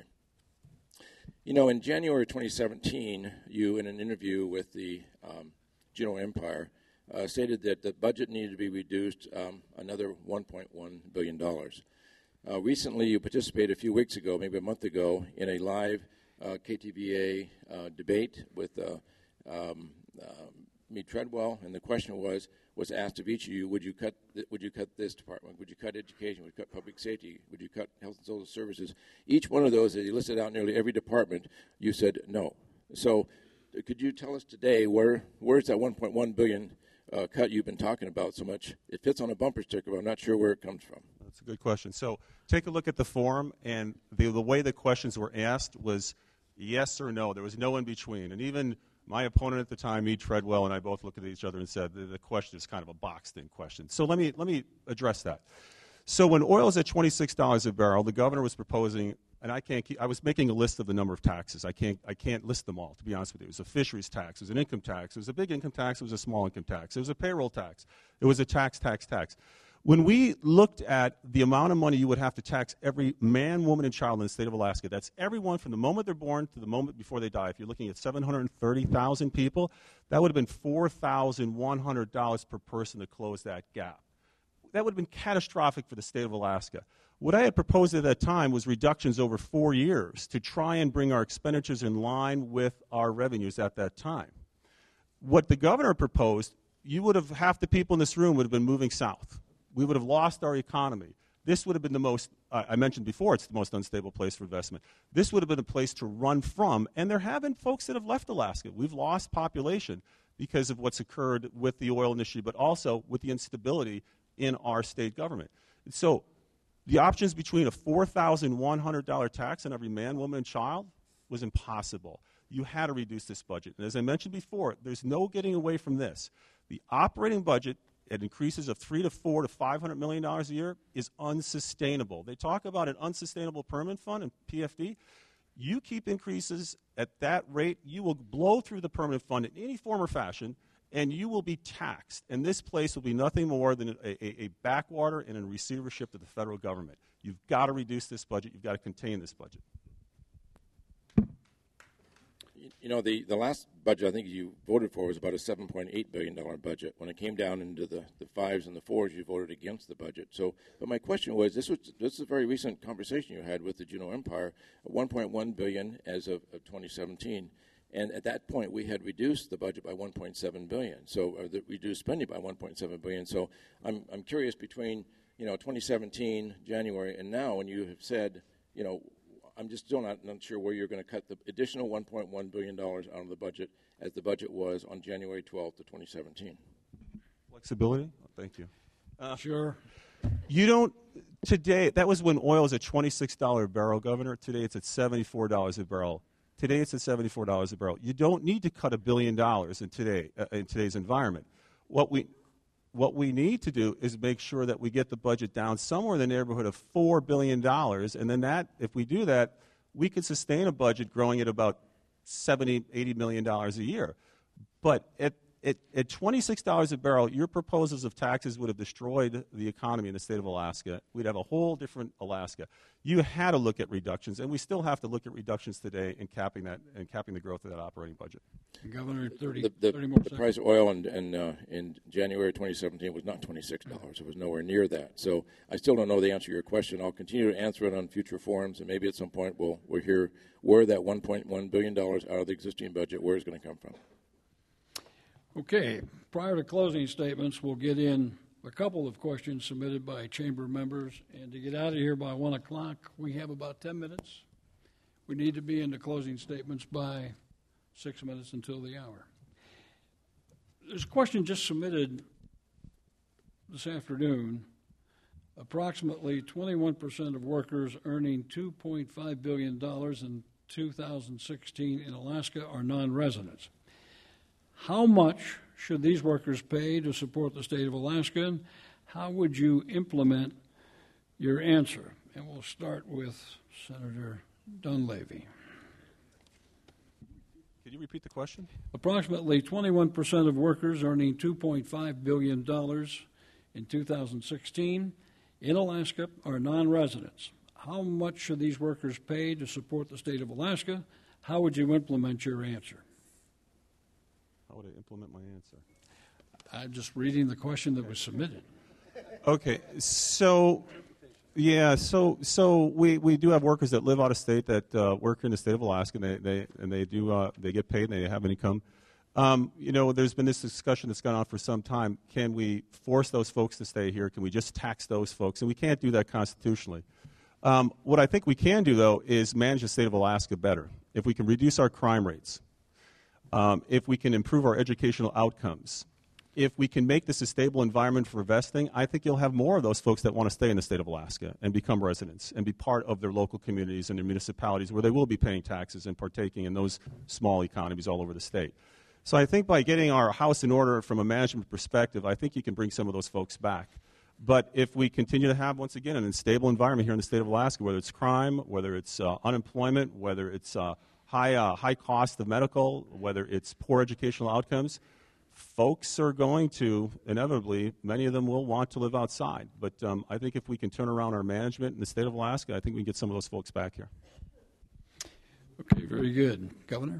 You know, in January twenty seventeen, you, in an interview with the um, Juneau Empire, uh, stated that the budget needed to be reduced um, another one point one billion dollars. Uh, recently, you participated a few weeks ago, maybe a month ago, in a live uh, K T V A uh, debate with uh, um, uh, Meade Treadwell, and the question was was asked of each of you: Would you cut? Th- would you cut this department? Would you cut education? Would you cut public safety? Would you cut health and social services? Each one of those, as you listed out nearly every department, you said no. So, uh, could you tell us today where where's that one point one billion uh, cut you've been talking about so much? It fits on a bumper sticker, but I'm not sure where it comes from. That's a good question. So, take a look at the form, and the the way the questions were asked was yes or no. There was no in between, and even my opponent at the time, Meade Treadwell, and I both looked at each other and said the, the question is kind of a boxed-in question. So let me let me address that. So when oil is at twenty-six dollars a barrel, the governor was proposing, and I can't keep, I was making a list of the number of taxes. I can't I can't list them all, to be honest with you. It was a fisheries tax, it was an income tax, it was a big income tax, it was a small income tax, it was a payroll tax, it was a tax, tax, tax. When we looked at the amount of money you would have to tax every man, woman, and child in the state of Alaska, that's everyone from the moment they're born to the moment before they die. If you're looking at seven hundred thirty thousand people, that would have been four thousand one hundred dollars per person to close that gap. That would have been catastrophic for the state of Alaska. What I had proposed at that time was reductions over four years to try and bring our expenditures in line with our revenues at that time. What the governor proposed, you would have, half the people in this room would have been moving south. We would have lost our economy. This would have been the most, uh, I mentioned before, it's the most unstable place for investment. This would have been a place to run from, and there have been folks that have left Alaska. We've lost population because of what's occurred with the oil industry, but also with the instability in our state government. And so the options between a four thousand one hundred dollars tax on every man, woman, and child was impossible. You had to reduce this budget. And as I mentioned before, there's no getting away from this. The operating budget at increases of three to four to five hundred million dollars a year is unsustainable. They talk about an unsustainable permanent fund and P F D. You keep increases at that rate, you will blow through the permanent fund in any form or fashion, and you will be taxed. And this place will be nothing more than a, a, a backwater and a receivership to the federal government. You've got to reduce this budget. You've got to contain this budget. You know, the, the last budget I think you voted for was about a seven point eight billion dollars budget. When it came down into the, the fives and the fours, you voted against the budget. So, but my question was, this was this is a very recent conversation you had with the Juneau Empire, one point one billion dollars as of, of twenty seventeen. And at that point, we had reduced the budget by one point seven billion dollars. So, or the reduced spending by one point seven billion dollars. So, I'm I'm curious between, you know, twenty seventeen, January, and now, when you have said, you know, I'm just still not, not sure where you're going to cut the additional one point one billion dollars out of the budget as the budget was on January twelfth of twenty seventeen. Flexibility? Oh, thank you. Uh, sure. You don't, today, that was when oil was at twenty-six dollars a barrel, Governor. Today it's at seventy-four dollars a barrel. Today it's at seventy-four dollars a barrel. You don't need to cut a billion dollars in, today, uh, in today's environment. What we, what we need to do is make sure that we get the budget down somewhere in the neighborhood of four billion dollars, and then that, if we do that, we could sustain a budget growing at about seventy, eighty million dollars a year. But at, At, at twenty-six dollars a barrel, your proposals of taxes would have destroyed the economy in the state of Alaska. We'd have a whole different Alaska. You had to look at reductions, and we still have to look at reductions today in capping that and capping the growth of that operating budget. Governor, thirty, the, the, thirty more the seconds. price of oil in, in, uh, in January twenty seventeen was not twenty-six dollars. It was nowhere near that. So I still don't know the answer to your question. I'll continue to answer it on future forums, and maybe at some point we'll, we'll hear where that one point one billion dollars out of the existing budget, where it's going to come from. Okay, prior to closing statements, we'll get in a couple of questions submitted by chamber members. And to get out of here by one o'clock, we have about ten minutes. We need to be into closing statements by six minutes until the hour. There's a question just submitted this afternoon. Approximately twenty-one percent of workers earning two point five billion dollars in two thousand sixteen in Alaska are non-residents. How much should these workers pay to support the state of Alaska? How would you implement your answer? And we'll start with Senator Dunleavy. Could you repeat the question? Approximately twenty-one percent of workers earning two point five billion dollars in two thousand sixteen in Alaska are non-residents. How much should these workers pay to support the state of Alaska? How would you implement your answer? How would I implement my answer? I'm just reading the question that was submitted. Okay, so yeah, so so we, we do have workers that live out of state that uh, work in the state of Alaska, and they, they and they do uh, they get paid and they have an income. Um, you know, there's been this discussion that's gone on for some time. Can we force those folks to stay here? Can we just tax those folks? And we can't do that constitutionally. Um, what I think we can do, though, is manage the state of Alaska better. If we can reduce our crime rates, um, if we can improve our educational outcomes, if we can make this a stable environment for investing, I think you'll have more of those folks that want to stay in the state of Alaska and become residents and be part of their local communities and their municipalities where they will be paying taxes and partaking in those small economies all over the state. So I think by getting our house in order from a management perspective, I think you can bring some of those folks back. But if we continue to have, once again, an unstable environment here in the state of Alaska, whether it's crime, whether it's uh, unemployment, whether it's uh, high, uh, high cost of medical, whether it's poor educational outcomes, folks are going to, inevitably, many of them will want to live outside. But um, I think if we can turn around our management in the state of Alaska, I think we can get some of those folks back here. Okay, very good. Governor?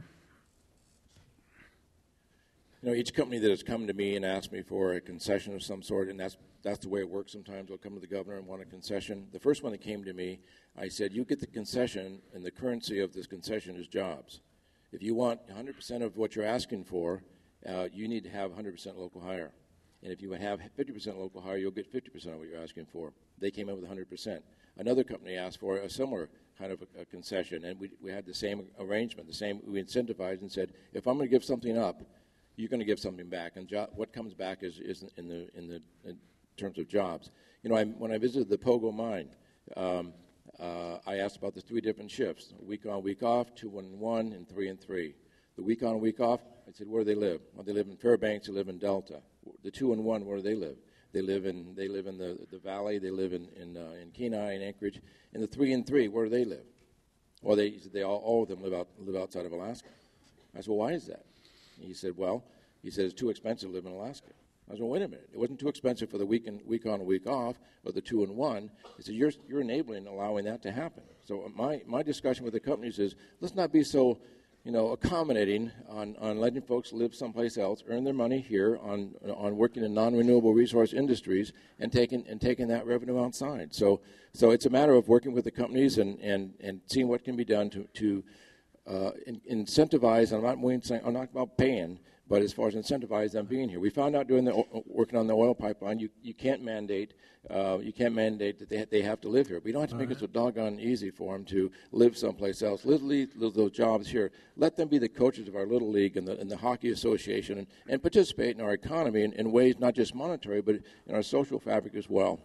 You know, each company that has come to me and asked me for a concession of some sort, and that's that's the way it works sometimes, they'll come to the governor and want a concession. The first one that came to me, I said, you get the concession, and the currency of this concession is jobs. If you want one hundred percent of what you're asking for, uh, you need to have one hundred percent local hire. And if you have fifty percent local hire, you'll get fifty percent of what you're asking for. They came in with one hundred percent. Another company asked for a similar kind of a, a concession, and we, we had the same arrangement, the same, we incentivized and said, if I'm going to give something up, you're going to give something back, and jo- what comes back is, is in the in the in terms of jobs. You know, I, when I visited the Pogo mine, um, uh, I asked about the three different shifts: week on, week off, two and one, and three and three. The week on, week off, I said, where do they live? Well, they live in Fairbanks. They live in Delta. The two and one, where do they live? They live in they live in the, the valley. They live in in, uh, in Kenai and Anchorage. And the three and three, where do they live? Well, they they all all of them live out live outside of Alaska. I said, well, why is that? He said, well, he said, it's too expensive to live in Alaska. I said, well, wait a minute. It wasn't too expensive for the week, and, week on and week off, or the two and one. He said, you're, you're enabling, allowing that to happen. So my, my discussion with the companies is, let's not be so, you know, accommodating on, on letting folks live someplace else, earn their money here on on working in non-renewable resource industries, and taking and taking that revenue outside. So so it's a matter of working with the companies and, and, and seeing what can be done to, to uh, in, incentivize. I'm not saying I'm not about paying, but as far as incentivize them being here, we found out during the working on the oil pipeline, you, you can't mandate uh, you can't mandate that they ha- they have to live here. We don't have to All make right. it so doggone easy for them to live someplace else. Live, live, live those jobs here. Let them be the coaches of our little league and the, and the hockey association, and, and participate in our economy in, in ways not just monetary, but in our social fabric as well.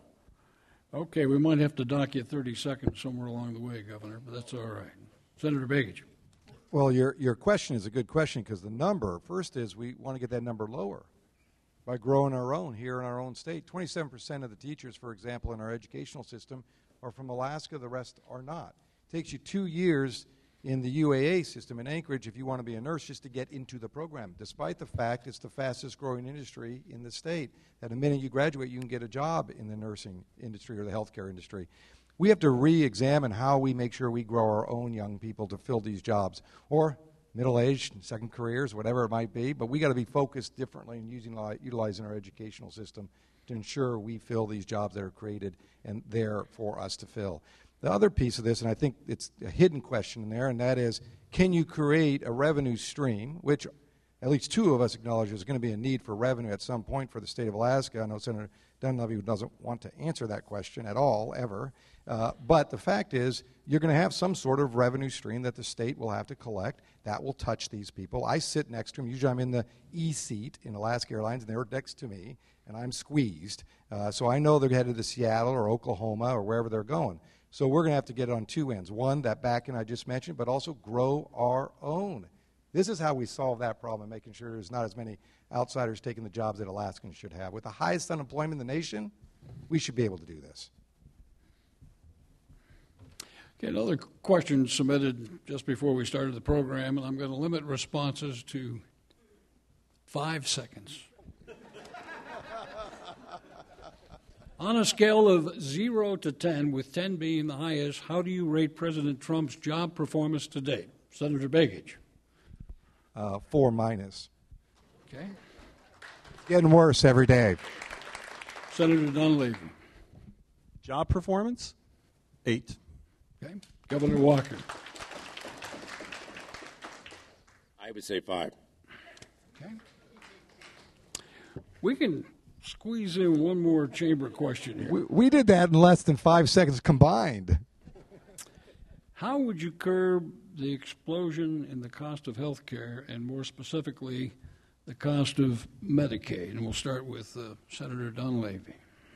Okay, we might have to dock you thirty seconds somewhere along the way, Governor, but that's all right. Senator Begich. Well, your your question is a good question because the number, first is we want to get that number lower by growing our own here in our own state. twenty-seven percent of the teachers, for example, in our educational system are from Alaska. The rest are not. It takes you two years in the U A A system in Anchorage if you want to be a nurse just to get into the program, despite the fact it's the fastest growing industry in the state. That the minute you graduate, you can get a job in the nursing industry or the healthcare industry. We have to re-examine how we make sure we grow our own young people to fill these jobs, or middle-aged, second careers, whatever it might be, but we got to be focused differently in using, utilizing our educational system to ensure we fill these jobs that are created and there for us to fill. The other piece of this, and I think it's a hidden question in there, and that is, can you create a revenue stream, which at least two of us acknowledge there's going to be a need for revenue at some point for the state of Alaska. I know Senator Dunleavy doesn't want to answer that question at all, ever. Uh, but the fact is, you're going to have some sort of revenue stream that the state will have to collect that will touch these people. I sit next to them. Usually I'm in the E seat in Alaska Airlines, and they're next to me, and I'm squeezed. Uh, so I know they're headed to Seattle or Oklahoma or wherever they're going. So we're going to have to get it on two ends. One, that back end I just mentioned, but also grow our own. This is how we solve that problem, making sure there's not as many outsiders taking the jobs that Alaskans should have. With the highest unemployment in the nation, we should be able to do this. Okay, another question submitted just before we started the program, and I'm going to limit responses to five seconds. On a scale of zero to ten, with ten being the highest, how do you rate President Trump's job performance to date? Senator Begich. Uh, four minus. Okay. Getting worse every day. Senator Dunleavy. Job performance, eight. Okay. Governor Walker. I would say five. Okay. We can squeeze in one more chamber question here. We, we did that in less than five seconds combined. How would you curb the explosion in the cost of health care, and more specifically, the cost of Medicaid? And we'll start with uh, Senator Dunleavy.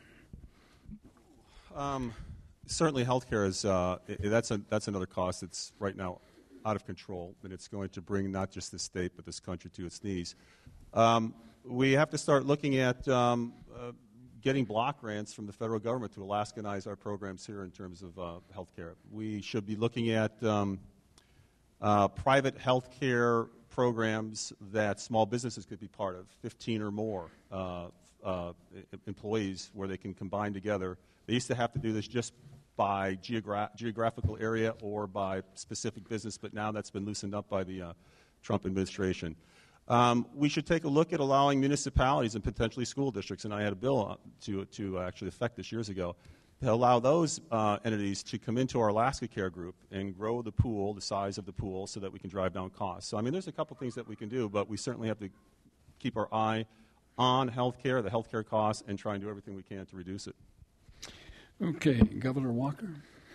Um, certainly health care is, uh, that's, a, that's another cost that's right now out of control, and it's going to bring not just this state but this country to its knees. Um, we have to start looking at um, uh, getting block grants from the federal government to Alaskanize our programs here in terms of uh, health care. We should be looking at um, uh, private health care programs that small businesses could be part of, fifteen or more uh, uh, employees where they can combine together. They used to have to do this just by geogra- geographical area or by specific business, but now that's been loosened up by the uh, Trump administration. Um, we should take a look at allowing municipalities and potentially school districts, and I had a bill to, to actually affect this years ago, to allow those uh, entities to come into our Alaska Care group and grow the pool, the size of the pool, so that we can drive down costs. So, I mean, there's a couple things that we can do, but we certainly have to keep our eye on health care, the health care costs, and try and do everything we can to reduce it. Okay, Governor Walker.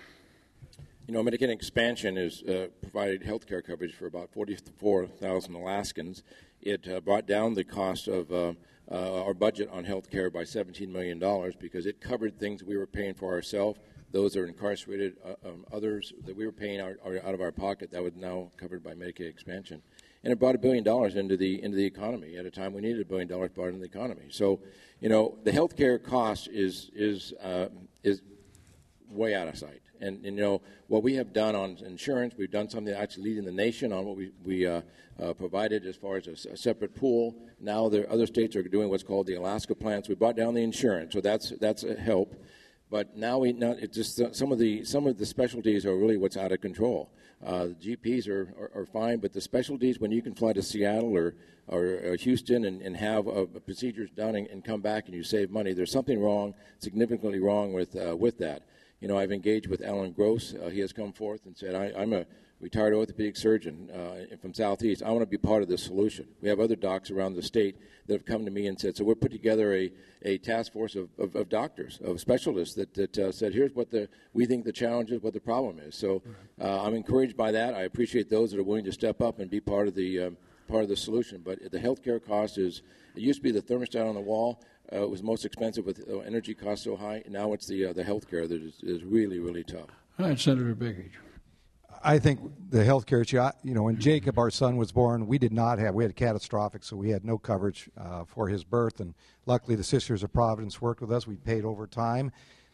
You know, Medicaid expansion has uh, provided health care coverage for about forty-four thousand Alaskans. It uh, brought down the cost of uh, uh, our budget on health care by seventeen million dollars because it covered things we were paying for ourselves, those that are incarcerated, uh, um, others that we were paying out, out of our pocket that was now covered by Medicaid expansion. And it brought a billion dollars into the into the economy at a time we needed a billion dollars brought into the economy. So, you know, the health care cost is, is, uh, is way out of sight. And, and, you know, what we have done on insurance, we've done something actually leading the nation on what we, we uh, uh, provided as far as a, a separate pool. Now the other states are doing what's called the Alaska plan. So we brought down the insurance, so that's that's a help. But now we now it just uh, some of the some of the specialties are really what's out of control. Uh, the G Ps are, are, are fine, but the specialties, when you can fly to Seattle or or, or Houston and, and have uh, procedures done and, and come back and you save money, there's something wrong, significantly wrong with uh, with that. You know, I've engaged with Alan Gross. Uh, he has come forth and said, I, I'm a retired orthopedic surgeon uh, from Southeast. I want to be part of this solution. We have other docs around the state that have come to me and said, so we'll put together a, a task force of, of, of doctors, of specialists that, that uh, said, here's what the we think the challenge is, what the problem is. So uh, I'm encouraged by that. I appreciate those that are willing to step up and be part of the um, part of the solution. But the healthcare cost is, it used to be the thermostat on the wall. Uh, it was most expensive with uh, energy costs so high. Now it's the uh, the healthcare that is, is really, really tough. All right, Senator Begich. I think the health care issue, you know, when Jacob, our son, was born, we did not have, we had catastrophic, so we had no coverage uh, for his birth. And luckily the Sisters of Providence worked with us. We paid overtime.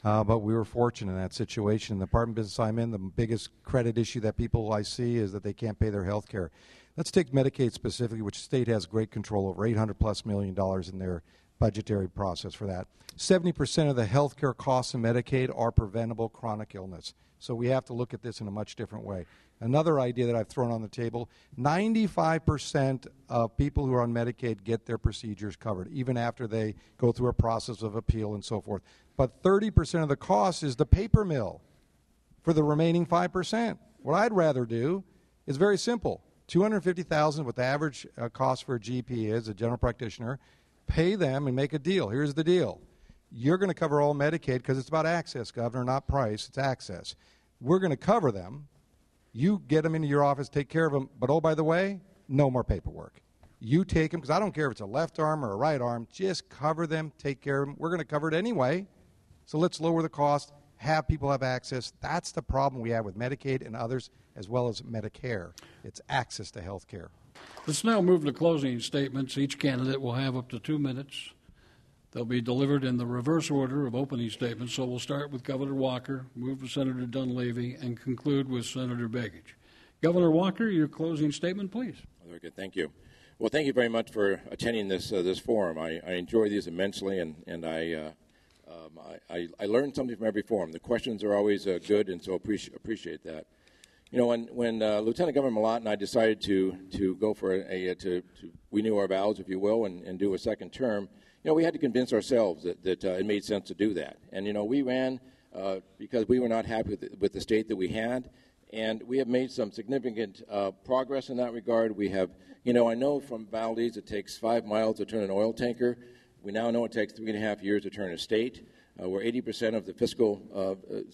Uh, but we were fortunate in that situation. The apartment business I'm in, the biggest credit issue that people I see is that they can't pay their health care. Let's take Medicaid specifically, which the state has great control over, eight hundred plus million dollars in their budgetary process for that. seventy percent of the health care costs in Medicaid are preventable chronic illness. So we have to look at this in a much different way. Another idea that I've thrown on the table, ninety-five percent of people who are on Medicaid get their procedures covered, even after they go through a process of appeal and so forth. But thirty percent of the cost is the paper mill for the remaining five percent. What I'd rather do is very simple. two hundred fifty thousand dollars, what the average uh, cost for a G P is, a general practitioner, pay them and make a deal. Here's the deal. You're going to cover all Medicaid because it's about access, Governor, not price. It's access. We're going to cover them. You get them into your office, take care of them. But, oh, by the way, no more paperwork. You take them, because I don't care if it's a left arm or a right arm. Just cover them, take care of them. We're going to cover it anyway. So let's lower the cost, have people have access. That's the problem we have with Medicaid and others, as well as Medicare. It's access to health care. Let's now move to closing statements. Each candidate will have up to two minutes. They'll be delivered in the reverse order of opening statements. So we'll start with Governor Walker, move to Senator Dunleavy, and conclude with Senator Begich. Governor Walker, your closing statement, please. Very good. Thank you. Well, thank you very much for attending this uh, this forum. I, I enjoy these immensely, and, and I, uh, um, I, I I learn something from every forum. The questions are always uh, good, and so appreciate appreciate that. You know, when when uh, Lieutenant Governor Malott and I decided to to go for a, a to, to renew our vows, if you will, and, and do a second term, you know, we had to convince ourselves that, that uh, it made sense to do that. And, you know, we ran uh, because we were not happy with the, with the state that we had, and we have made some significant uh, progress in that regard. We have, you know, I know from Valdez it takes five miles to turn an oil tanker. We now know it takes three and a half years to turn a state, uh, where eighty percent of the fiscal uh,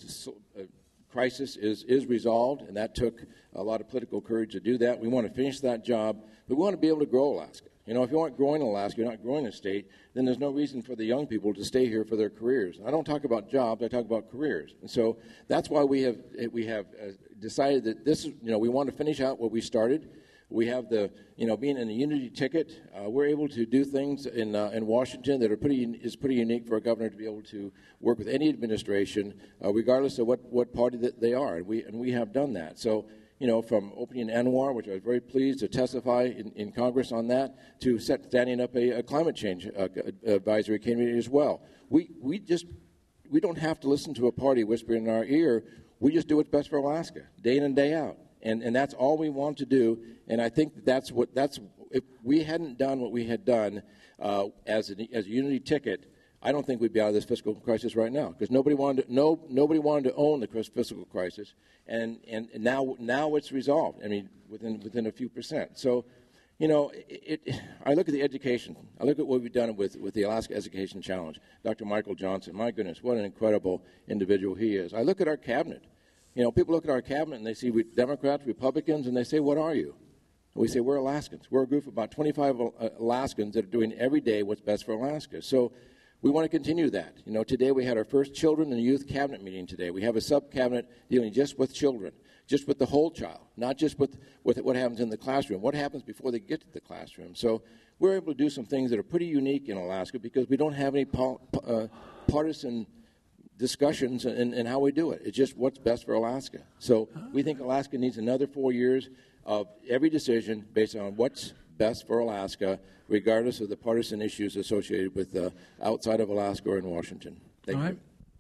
uh, crisis is, is resolved, and that took a lot of political courage to do that. We want to finish that job, but we want to be able to grow Alaska. You know, if you aren't growing Alaska, you're not growing a state, then there's no reason for the young people to stay here for their careers. I don't talk about jobs, I talk about careers. And so that's why we have we have uh, decided that this, you know, we want to finish out what we started. We have the, you know, being in the unity ticket, uh, we're able to do things in uh, in Washington that are pretty is pretty unique for a governor to be able to work with any administration, uh, regardless of what, what party that they are. And we and we have done that. So, you know, from opening ANWR, which I was very pleased to testify in, in Congress on that, to set, standing up a, a climate change uh, advisory committee as well. We we just we don't have to listen to a party whispering in our ear. We just do what's best for Alaska, day in and day out. And and that's all we want to do. And I think that that's what that's if we hadn't done what we had done uh, as a, as a unity ticket, I don't think we'd be out of this fiscal crisis right now, because nobody wanted to, no nobody wanted to own the fiscal crisis, and, and and now now it's resolved. I mean, within within a few percent. So, you know, it, it, I look at the education. I look at what we've done with with the Alaska Education Challenge. Doctor Michael Johnson. My goodness, what an incredible individual he is. I look at our cabinet. You know, people look at our cabinet and they see we, Democrats, Republicans, and they say, what are you? And we say, we're Alaskans. We're a group of about twenty-five Alaskans that are doing every day what's best for Alaska. So we want to continue that. You know, today we had our first children and youth cabinet meeting today. We have a sub-cabinet dealing just with children, just with the whole child, not just with, with what happens in the classroom, what happens before they get to the classroom. So we're able to do some things that are pretty unique in Alaska because we don't have any pol- uh, partisan discussions and, and how we do it. It's just what's best for Alaska. So we think Alaska needs another four years of every decision based on what's best for Alaska, regardless of the partisan issues associated with uh, outside of Alaska or in Washington. Thank All you. right.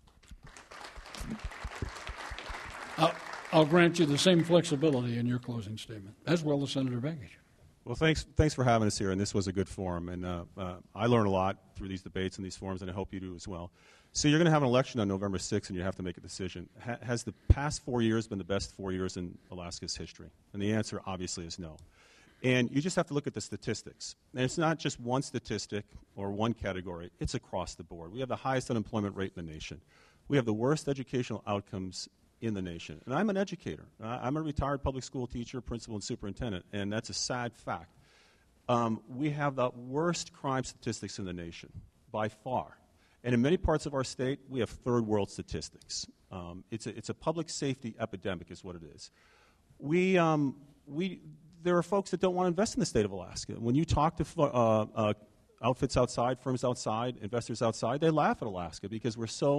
I'll, I'll grant you the same flexibility in your closing statement, as well as Senator Begich. Well, thanks thanks for having us here, and this was a good forum. And uh, uh, I learned a lot through these debates and these forums, and I hope you do as well. So you're going to have an election on November sixth, and you have to make a decision. Ha- has the past four years been the best four years in Alaska's history? And the answer, obviously, is no. And you just have to look at the statistics. And it's not just one statistic or one category. It's across the board. We have the highest unemployment rate in the nation. We have the worst educational outcomes in the nation. And I'm an educator. I'm a retired public school teacher, principal, and superintendent, and that's a sad fact. Um, we have the worst crime statistics in the nation, by far. And in many parts of our state, we have third world statistics. Um, it's, a, it's a public safety epidemic is what it is. We, um, we, there are folks that don't want to invest in the state of Alaska. When you talk to uh, uh, outfits outside, firms outside, investors outside, they laugh at Alaska because we're so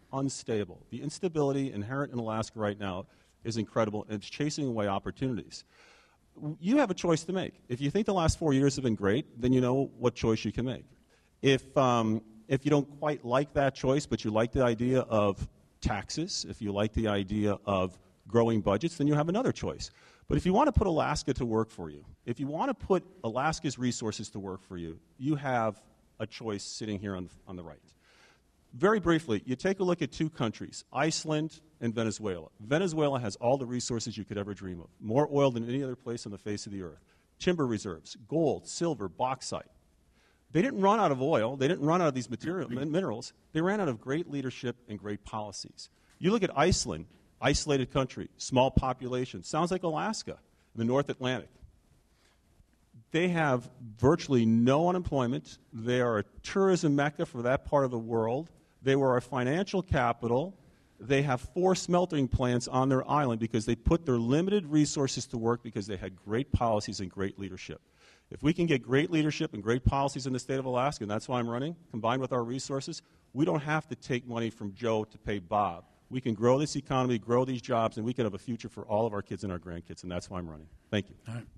unstable. The instability inherent in Alaska right now is incredible, and it's chasing away opportunities. You have a choice to make. If you think the last four years have been great, then you know what choice you can make. If, um, if you don't quite like that choice, but you like the idea of taxes, if you like the idea of growing budgets, then you have another choice. But if you want to put Alaska to work for you, if you want to put Alaska's resources to work for you, you have a choice sitting here on, on the right. Very briefly, you take a look at two countries, Iceland and Venezuela. Venezuela has all the resources you could ever dream of, more oil than any other place on the face of the earth. Timber reserves, gold, silver, bauxite. They didn't run out of oil. They didn't run out of these material, minerals. They ran out of great leadership and great policies. You look at Iceland, isolated country, small population, sounds like Alaska in the North Atlantic. They have virtually no unemployment. They are a tourism mecca for that part of the world. They were a financial capital. They have four smelting plants on their island because they put their limited resources to work because they had great policies and great leadership. If we can get great leadership and great policies in the state of Alaska, and that's why I'm running, combined with our resources, we don't have to take money from Joe to pay Bob. We can grow this economy, grow these jobs, and we can have a future for all of our kids and our grandkids, and that's why I'm running. Thank you. All right.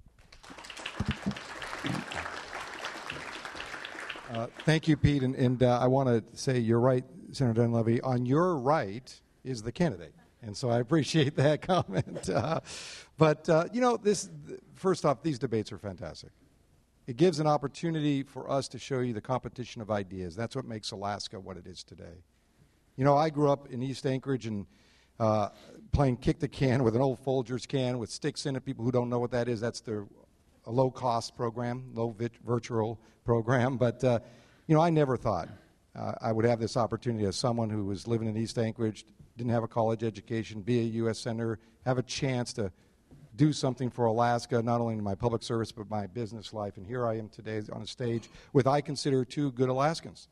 Uh, thank you, Pete. And, and uh, I want to say you're right, Senator Dunleavy. On your right is the candidate. And so I appreciate that comment. Uh, but, uh, you know, this, first off, these debates are fantastic. It gives an opportunity for us to show you the competition of ideas. That's what makes Alaska what it is today. You know, I grew up in East Anchorage and uh, playing kick the can with an old Folgers can with sticks in it. People who don't know what that is, that's their a low-cost program, low virtual program. But, uh, you know, I never thought uh, I would have this opportunity as someone who was living in East Anchorage, didn't have a college education, be a U S Senator, have a chance to do something for Alaska, not only in my public service, but my business life. And here I am today on a stage with, I consider, two good Alaskans.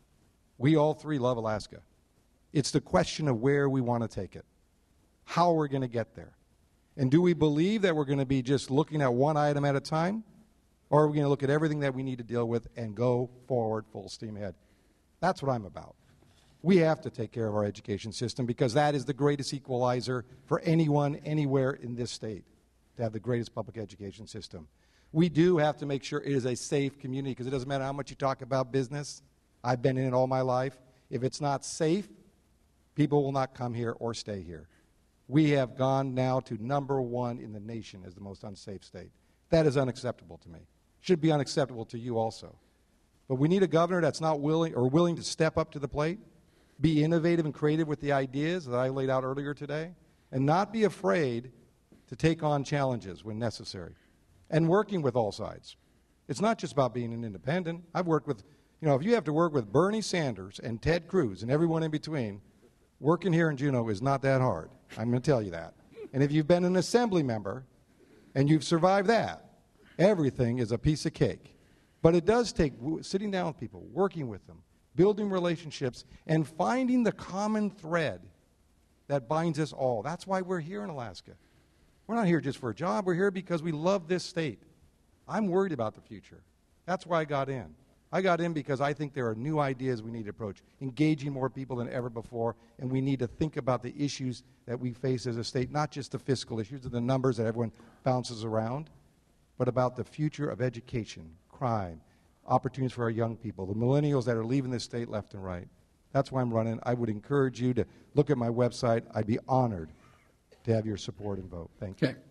We all three love Alaska. It's the question of where we want to take it, how we're going to get there. And do we believe that we're going to be just looking at one item at a time? Or are we going to look at everything that we need to deal with and go forward full steam ahead? That's what I'm about. We have to take care of our education system because that is the greatest equalizer for anyone, anywhere in this state, to have the greatest public education system. We do have to make sure it is a safe community because it doesn't matter how much you talk about business. I've been in it all my life. If it's not safe, people will not come here or stay here. We have gone now to number one in the nation as the most unsafe state. That is unacceptable to me. Should be unacceptable to you also. But we need a governor that's not willing or willing to step up to the plate, be innovative and creative with the ideas that I laid out earlier today, and not be afraid to take on challenges when necessary, and working with all sides. It's not just about being an independent. I've worked with, you know, if you have to work with Bernie Sanders and Ted Cruz and everyone in between, working here in Juneau is not that hard. I'm going to tell you that. And if you've been an assembly member and you've survived that, everything is a piece of cake. But it does take sitting down with people, working with them, building relationships, and finding the common thread that binds us all. That's why we're here in Alaska. We're not here just for a job. We're here because we love this state. I'm worried about the future. That's why I got in. I got in because I think there are new ideas we need to approach, engaging more people than ever before, and we need to think about the issues that we face as a state, not just the fiscal issues and the numbers that everyone bounces around, but about the future of education, crime, opportunities for our young people, the millennials that are leaving this state left and right. That's why I'm running. I would encourage you to look at my website. I'd be honored to have your support and vote. Thank you. Okay.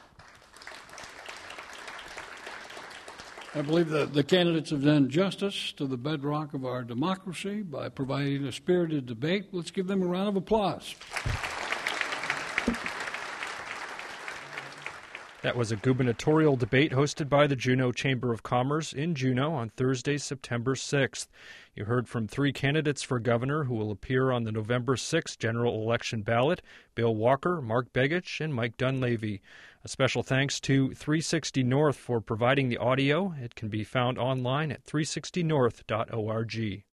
I believe that the candidates have done justice to the bedrock of our democracy by providing a spirited debate. Let's give them a round of applause. That was a gubernatorial debate hosted by the Juneau Chamber of Commerce in Juneau on Thursday, September sixth. You heard from three candidates for governor who will appear on the November sixth general election ballot: Bill Walker, Mark Begich, and Mike Dunleavy. A special thanks to three sixty North for providing the audio. It can be found online at three sixty north dot org.